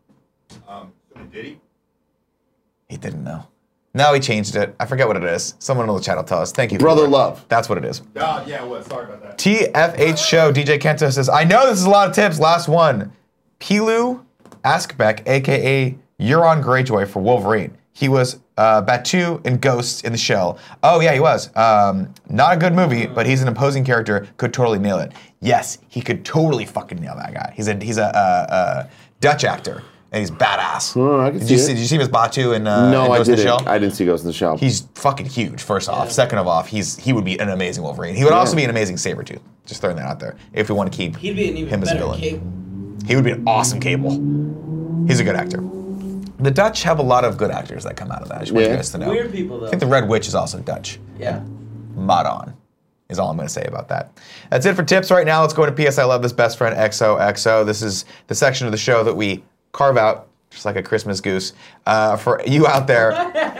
Diddy? He didn't know. No, he changed it. I forget what it is. Someone in the chat will tell us. Thank you. Brother Cool Greg. Love. That's what it is. Yeah, it was. Sorry about that. TFH Show, DJ Kento says, I know this is a lot of tips. Last one. Pilu Askbeck, a.k.a. Euron Greyjoy for Wolverine. He was Batu in Ghosts in the Shell. Oh, yeah, he was. Not a good movie, but he's an imposing character. Could totally nail it. Yes, he could totally fucking nail that guy. He's a Dutch actor, and he's badass. Oh, I can did see you it. see? Did you see him as Batu in No, I Ghost in the Shell? didn't. I didn't see Ghost in the Shell. He's fucking huge, first off. Second of all, he would be an amazing Wolverine. He would also be an amazing Sabretooth. Just throwing that out there. If we want to keep He'd be an even him as a better villain. Cable. He would be an awesome Cable. He's a good actor. The Dutch have a lot of good actors that come out of that. I just want you Yeah. guys to know. Weird people, though. I think the Red Witch is also Dutch. Yeah. Mod is all I'm going to say about that. That's it for tips right now. Let's go into PS I Love This Best Friend XOXO. This is the section of the show that we carve out, just like a Christmas goose, for you out there.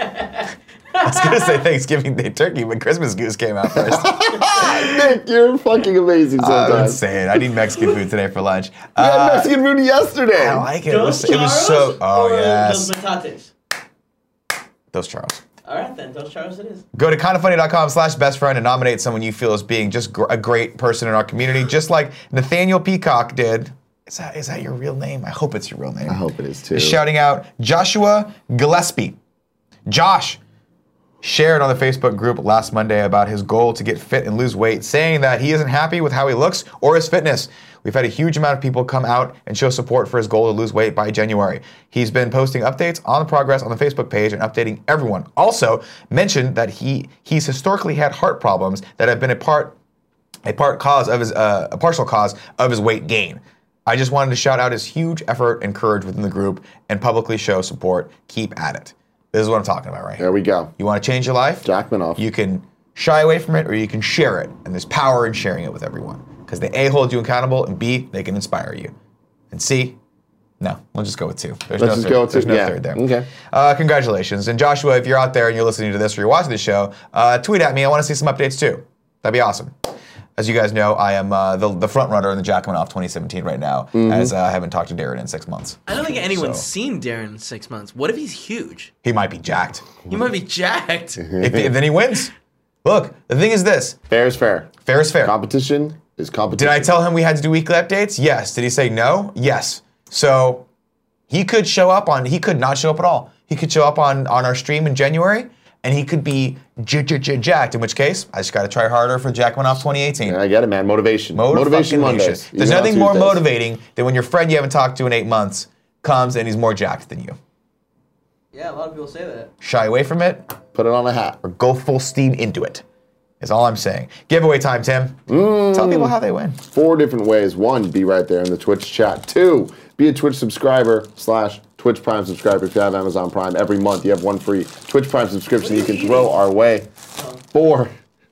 I was going to say Thanksgiving Day turkey, but Christmas goose came out first. Nick, you're fucking amazing I'm sometimes. insane. I need Mexican food today for lunch. We had Mexican food yesterday. I like it. Dos It was so. Charos Oh, or yes. Dos Metates? Those Charles. All right, then. Dos Charos it is. Go to kindoffunny.com/bestfriend and nominate someone you feel as being just a great person in our community, just like Nathaniel Peacock did. Is that your real name? I hope it's your real name. I hope it is too. Is shouting out Joshua Gillespie. Josh shared on the Facebook group last Monday about his goal to get fit and lose weight, saying that he isn't happy with how he looks or his fitness. We've had a huge amount of people come out and show support for his goal to lose weight by January. He's been posting updates on the progress on the Facebook page and updating everyone. Also mentioned that he's historically had heart problems that have been a partial cause of his weight gain. I just wanted to shout out his huge effort and courage within the group and publicly show support. Keep at it. This is what I'm talking about right here. There we go. You want to change your life? Jackman off. You can shy away from it or you can share it. And there's power in sharing it with everyone. Because they A, hold you accountable, and B, they can inspire you. And C, no, we'll just go with 2. There's Let's no just third. go with 2. There's no Yeah. third there. Okay. Congratulations. And Joshua, if you're out there and you're listening to this or you're watching the show, tweet at me. I want to see some updates too. That'd be awesome. As you guys know, I am the front runner in the Jackman Off 2017 right now, as I haven't talked to Darren in 6 months. I don't think anyone's So- seen Darren in 6 months. What if he's huge? He might be jacked. He might be jacked. Then he wins. Look, the thing is this. Fair is fair. Fair is fair. Competition is competition. Did I tell him we had to do weekly updates? Yes. Did he say no? Yes. So he could show up he could not show up at all. He could show up on our stream in January, and he could be jacked, in which case, I just got to try harder for Jackman Off 2018. Yeah, I get it, man. Motivation. Motivation Motivation Mondays. There's Even on nothing more Tuesdays. motivating than when your friend you haven't talked to in 8 months comes and he's more jacked than you. Yeah, a lot of people say that. Shy away from it Put it on a hat. or go full steam into it, is all I'm saying. Giveaway time, Tim. Tell people how they win. 4 different ways. 1, be right there in the Twitch chat. 2, be a Twitch subscriber / Twitch Prime subscriber if you have Amazon Prime. Every month you have one free Twitch Prime subscription you can throw our way. 4.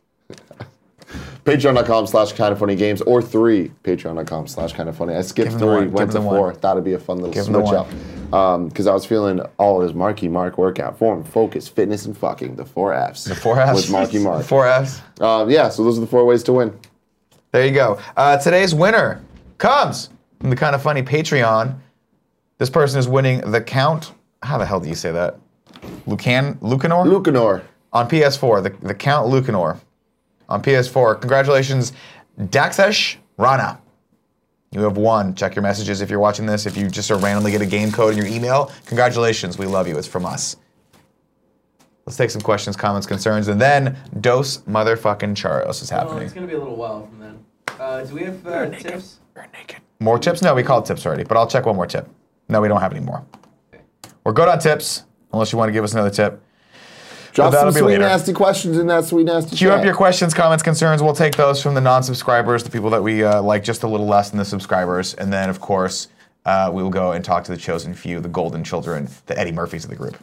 Patreon.com/kindoffunnygames or 3. Patreon.com/kindoffunny. I skipped 3, went to 4. Thought it'd be a fun little switch up. Because I was feeling all his Marky Mark workout. Form, focus, fitness, and fucking. The 4 Fs. The 4 Fs? With Marky Mark. 4 Fs? Yeah, so those are the 4 ways to win. There you go. Today's winner comes from the Kind of Funny Patreon. This person is winning the Count. How the hell do you say that? Lucanor? Lucanor. On PS4, the Count Lucanor. On PS4. Congratulations, Daxesh Rana. You have won. Check your messages if you're watching this. If you just randomly get a game code in your email, congratulations. We love you. It's from us. Let's take some questions, comments, concerns, and then Dos Motherfucking Charos is happening. It's going to be a little while from then. Do we have tips? You're naked. More tips? No, we called tips already, but I'll check one more tip. No, we don't have any more. Okay. We're good on tips, unless you want to give us another tip. Drop some sweet, nasty questions in that sweet, nasty Queue chat. up your questions, comments, concerns. We'll take those from the non-subscribers, the people that we like just a little less than the subscribers. And then, of course, we will go and talk to the chosen few, the golden children, the Eddie Murphys of the group.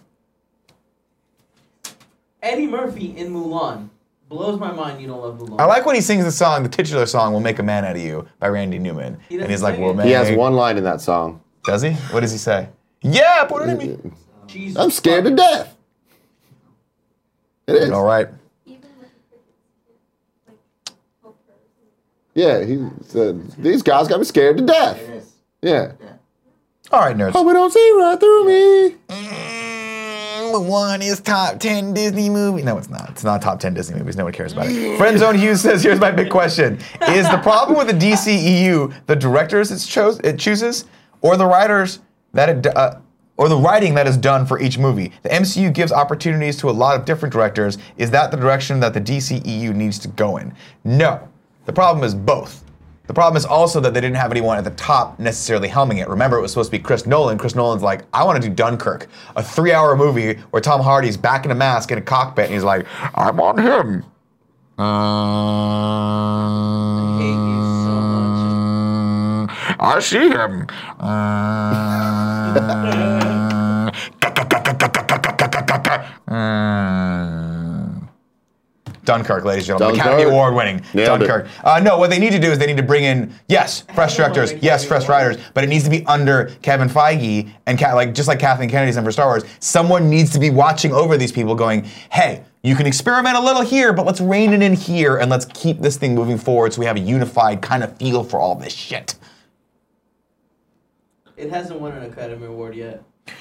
Eddie Murphy in Mulan. Blows my mind you don't love Mulan. I like when he sings the song, the titular song, We'll Make a Man Out of You, by Randy Newman. And he's like, well, man. He has one line in that song. Does he? What does he say? Yeah, put it in me. Jesus I'm scared to death. It is. All right. Yeah, he said, these guys got me scared to death. Yeah. All right, nerds. Hope we don't see right through me. One is top 10 Disney movie. No, it's not. It's not top 10 Disney movies. No one cares about it. Friendzone Hughes says, here's my big question. Is the problem with the DCEU the directors it chooses, or the writers that or the writing that is done for each movie? The MCU gives opportunities to a lot of different directors. Is that the direction that the DCEU needs to go in? No. The problem is both. The problem is also that they didn't have anyone at the top necessarily helming it. Remember, it was supposed to be Chris Nolan. Chris Nolan's like, I want to do Dunkirk, a 3-hour movie where Tom Hardy's back in a mask in a cockpit, and he's like, I'm on him. I hate you so much. I see him. Dunkirk, ladies and gentlemen. Academy Award winning Dunkirk. No, what they need to do is they need to bring in, yes, fresh directors, yes, fresh writers, but it needs to be under Kevin Feige and just like Kathleen Kennedy's done for Star Wars. Someone needs to be watching over these people going, hey, you can experiment a little here, but let's rein it in here and let's keep this thing moving forward so we have a unified kind of feel for all this shit. It hasn't won an Academy Award yet.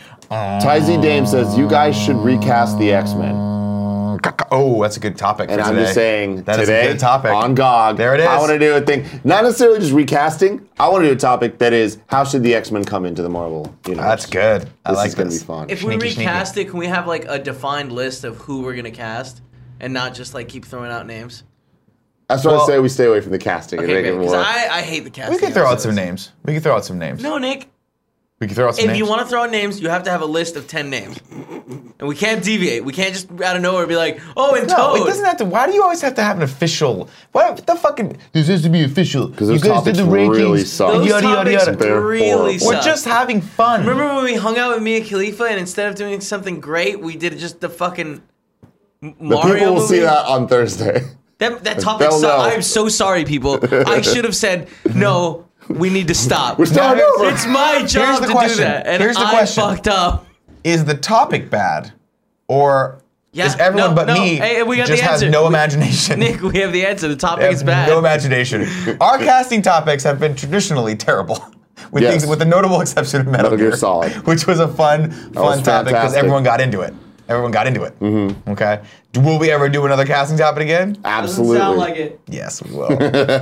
Ty-Z Dame says, you guys should recast the X-Men. Oh, that's a good topic for today. today. I'm just saying, that today, is a good topic. On GOG, there it is. I want to do a thing, not necessarily just recasting, I want to do a topic that is, how should the X-Men come into the Marvel universe? That's good. I like this. This is going to be fun. If we recast it, can we have like a defined list of who we're going to cast and not just like keep throwing out names? That's what I say we stay away from the casting. Okay, because I hate the casting. We can throw out some names. No, Nick. We can throw out some names. If you want to throw out names, you have to have a list of 10 names. And we can't deviate. We can't just out of nowhere be like, oh, and Toad. It doesn't have to. Why do you always have to have an official? What the fucking? This has to be official. Because those topics really suck. Those topics really suck. We're just having fun. Remember when we hung out with Mia Khalifa and instead of doing something great, we did just the fucking Mario The people will movie? see that on Thursday. That topic sucks. I'm so sorry, people. I should have said, no, we need to stop. We're starting over. It's my job to do that. And I fucked up. Is the topic bad? Or is everyone me we got just the has answer. no imagination? Nick, we have the answer. The topic is bad. No imagination. Our casting topics have been traditionally terrible. With things, with the notable exception of Metal Gear Solid, which was a fun topic because everyone got into it. Mm-hmm. Okay. Will we ever do another casting topic again? Absolutely. Doesn't sound like it. Yes, we will.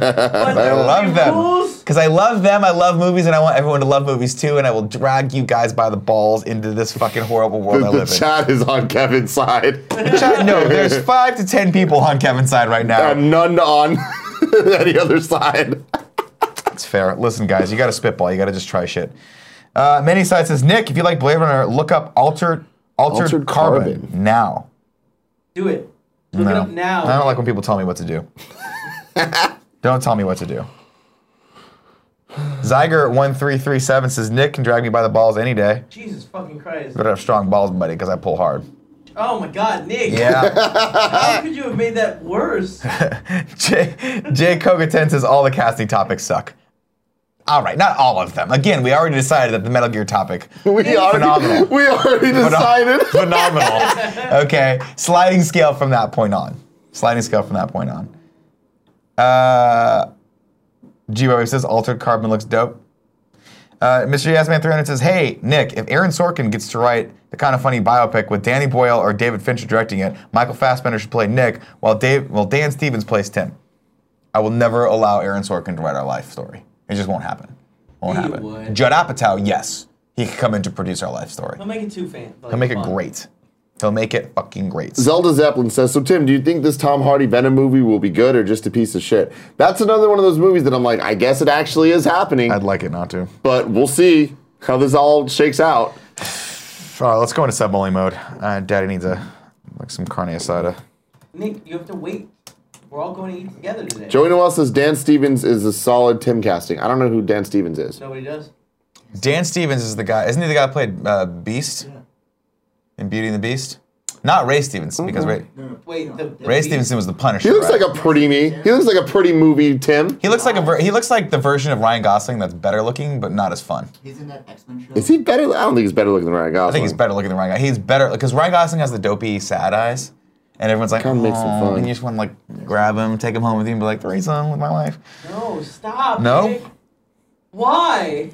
I love them. Because I love them, I love movies, and I want everyone to love movies too, and I will drag you guys by the balls into this fucking horrible world I live in. The chat is on Kevin's side. The chat, no, there's 5 to 10 people on Kevin's side right now. And none on any other side. It's fair. Listen, guys, you got to spitball. You got to just try shit. Many Side says, Nick, if you like Blade Runner, look up Altered Carbon now. Do it. Look it up now. I don't like when people tell me what to do. Don't tell me what to do. Zyger1337 says Nick can drag me by the balls any day. Jesus fucking Christ. Better have strong balls, buddy, because I pull hard. Oh my God, Nick. Yeah. How could you have made that worse? Jay Kogaten says all the casting topics suck. All right, not all of them. Again, we already decided that the Metal Gear topic. Phenomenal. We already decided. Phenomenal. Okay, sliding scale from that point on. Sliding scale from that point on. G-Bobby says Altered Carbon looks dope. Mr. Yasman300 says, hey, Nick, if Aaron Sorkin gets to write the Kind of Funny biopic with Danny Boyle or David Fincher directing it, Michael Fassbender should play Nick while Dan Stevens plays Tim. I will never allow Aaron Sorkin to write our life story. It just won't happen. Won't He happen. would. Judd Apatow, yes. He could come in to produce our life story. He'll make it too fan. He'll make it great. He'll make it fucking great. Zelda Zeppelin says, so Tim, do you think this Tom Hardy Venom movie will be good or just a piece of shit? That's another one of those movies that I'm like, I guess it actually is happening. I'd like it not to. But we'll see how this all shakes out. All right, let's go into sub-only mode. Daddy needs some carne asada. Nick, you have to wait. We're all going to eat together today. Joey Noel says Dan Stevens is a solid Tim casting. I don't know who Dan Stevens is. Nobody does. Dan Stevens is the guy, isn't he the guy that played Beast? Yeah. In Beauty and the Beast? Not Ray Stevenson, because Ray Wait, the Stevenson was the Punisher. He looks right? like a pretty me. He looks like a pretty movie Tim. He looks like he looks like the version of Ryan Gosling that's better looking, but not as fun. He's in that X-Men show. Is he better? I don't think he's better looking than Ryan Gosling. I think he's better looking than Ryan Gosling. He's better because Ryan Gosling has the dopey sad eyes, and everyone's like, Kinda makes him fun. and you just want to like grab him, take him home with you, and be like, threesome with my wife. No, stop. No? Nick. Why?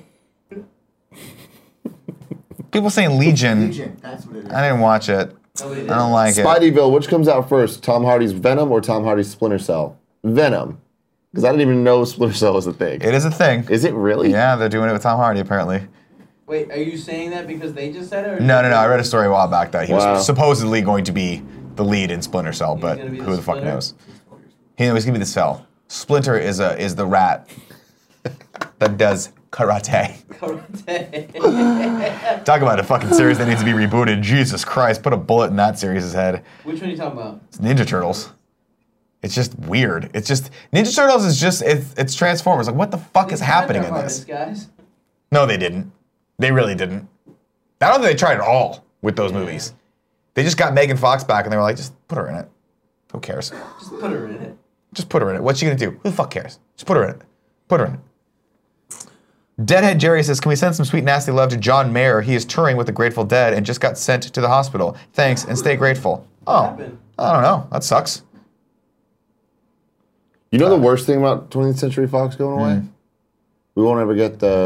People saying Legion. Legion, that's what it is. I didn't watch it. Nobody did. I don't like it. Spideyville, which comes out first? Tom Hardy's Venom or Tom Hardy's Splinter Cell? Venom. Because I didn't even know Splinter Cell was a thing. It is a thing. Is it really? Yeah, they're doing it with Tom Hardy apparently. Wait, are you saying that because they just said it? Or No. I read a story a while back that he Wow. was supposedly going to be the lead in Splinter Cell, but gonna be who the the fuck Splinter? knows? He was gonna be the Cell. Splinter is the rat that does karate. Karate. Talk about a fucking series that needs to be rebooted. Jesus Christ, put a bullet in that series' head. Which one are you talking about? It's Ninja Turtles. It's just weird. It's just Ninja Turtles is just it's Transformers. Like what the fuck is They tried happening their in hardest, this? guys. No, they didn't. They really didn't. I don't think they tried at all with those movies. They just got Megan Fox back and they were like, just put her in it. Who cares? Just put her in it. Just put her in it. What's she gonna do? Who the fuck cares? Just put her in it. Put her in it. Deadhead Jerry says, can we send some sweet nasty love to John Mayer? He is touring with the Grateful Dead and just got sent to the hospital. Thanks and stay grateful. Oh, happened? I don't know. That sucks. You know the worst thing about 20th Century Fox going away? We won't ever get the...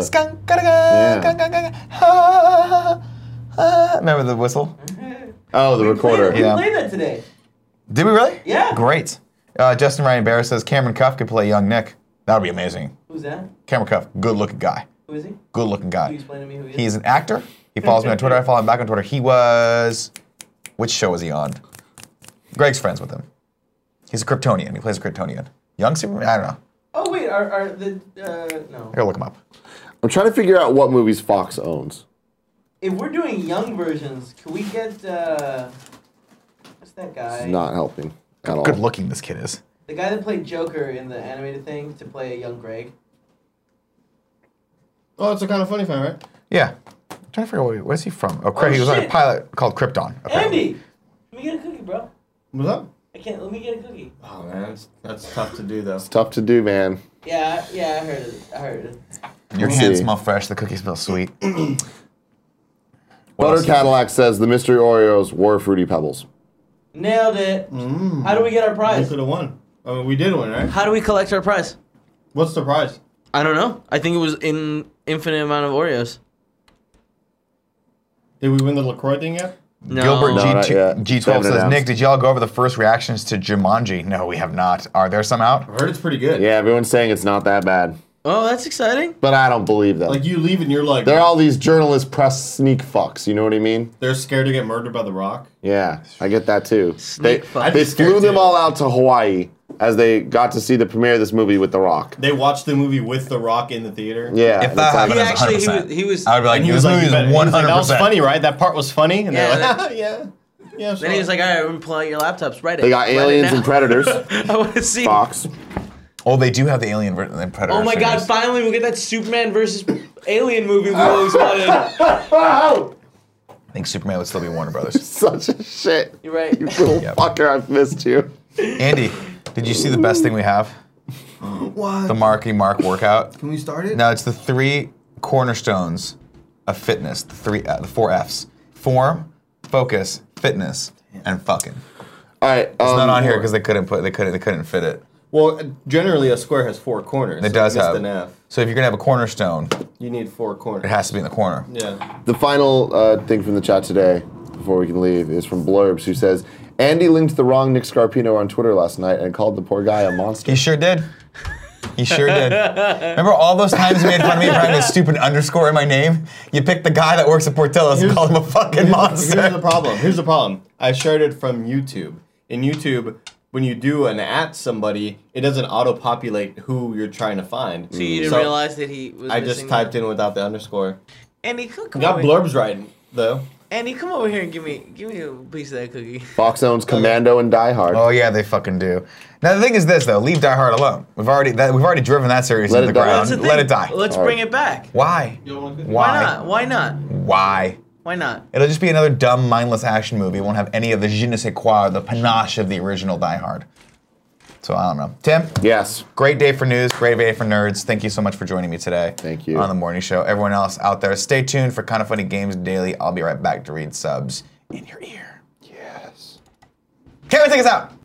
Remember the whistle? Oh, the recorder. We Yeah. played that today. Did we really? Yeah. Great. Justin Ryan Barrett says Cameron Cuff could play young Nick. That would be amazing. Who's that? Cameron Cuff, good looking guy. Who is he? Good looking Can you guy. explain to me who he is? He's an actor. He follows me on Twitter. I follow him back on Twitter. He was... Which show was he on? Greg's friends with him. He's a Kryptonian. He plays a Kryptonian. Young Superman? I don't know. Oh wait, are the no? I gotta look him up. I'm trying to figure out what movies Fox owns. If we're doing young versions, can we get what's that guy? It's not helping at all. Good looking this kid is. The guy that played Joker in the animated thing to play a young Greg. Oh, it's a Kind of Funny fan, right? Yeah. I'm trying to figure out where's he from. Oh, Craig. Oh, he was on a shit. pilot called Krypton. apparently. Andy, let me get a cookie, bro. What's up? I can't. Let me get a cookie. Oh man, that's tough to do though. It's tough to do, man. Yeah, I heard it. I heard it. Your Let's hands see. smell fresh. The cookies smell sweet. What Butter else? Cadillac says the mystery Oreos were Fruity Pebbles. Nailed it. How do we get our We prize? could have won. I mean, we did win, right? How do we collect our prize? What's the prize? I don't know. I think it was in infinite amount of Oreos. Did we win the LaCroix thing yet? No. Gilbert No, not yet. G12 They haven't says, announced. Nick, did y'all go over the first reactions to Jumanji? No, we have not. Are there some out? I heard it's pretty good. Yeah, everyone's saying it's not that bad. Oh, that's exciting. But I don't believe them. Like you leave and you're like, They're all these journalist press sneak fucks, you know what I mean? they're scared to get murdered by The Rock. Yeah, I get that too. Sneak fuck. I'd They be scared flew them too. all out to Hawaii as they got to see the premiere of this movie with The Rock. They watched the movie with The Rock in the theater. Yeah. If that's that like- He happened, actually, it's 100%. he was. I would be like, And he this was like, movie you is bet- he was like, that was 100%. funny, right? That part was funny. And Yeah, they're like, yeah. Yeah, Then he was like, all right, I'm gonna pull out your laptops, right? They got aliens and predators. I want to see. Fox. Oh, they do have the Alien and Predator. Oh my God! figures. Finally, we'll get that Superman versus Alien movie we always wanted. I think Superman would still be Warner Brothers. Such a shit. You're right. You little Yep. fucker, I've missed you. Andy, did you see the best thing we have? What? The Marky Mark workout. Can we start it? No, it's the 3 cornerstones of fitness. The 4 Fs: form, focus, fitness, and fucking. All right. It's not on here because they couldn't fit it. Well, generally a square has 4 corners. It so does you missed have. an F. So if you're gonna have a cornerstone, You need 4 corners. it has to be in the corner. Yeah. The final thing from the chat today, before we can leave, is from Blurbs, who says, Andy linked the wrong Nick Scarpino on Twitter last night and called the poor guy a monster. He sure did. He sure did. Remember all those times you made fun of me for having a stupid underscore in my name? You picked the guy that works at Portillo's and called him a fucking monster. Here's the problem. I shared it from YouTube. In YouTube, when you do an at somebody, it doesn't auto-populate who you're trying to find. So you didn't realize that he was. I just typed in without the underscore. Andy, come Got over. blurbs right, though. Andy, come over here and give me a piece of that cookie. Fox owns Commando and Die Hard. Oh yeah, they fucking do. Now the thing is this though, leave Die Hard alone. We've already driven that series Let into it the die. ground. That's the thing. Let it die. Let's All bring right. it back. Why? Why Why? not? Why not? Why? Why not? It'll just be another dumb, mindless action movie. It won't have any of the je ne sais quoi, the panache of the original Die Hard. So I don't know. Tim, Yes. great day for news, great day for nerds. Thank you so much for joining me today. Thank you. On the morning show. Everyone else out there, stay tuned for Kind of Funny Games Daily. I'll be right back to read subs in your ear. Yes. Can't wait to take us out.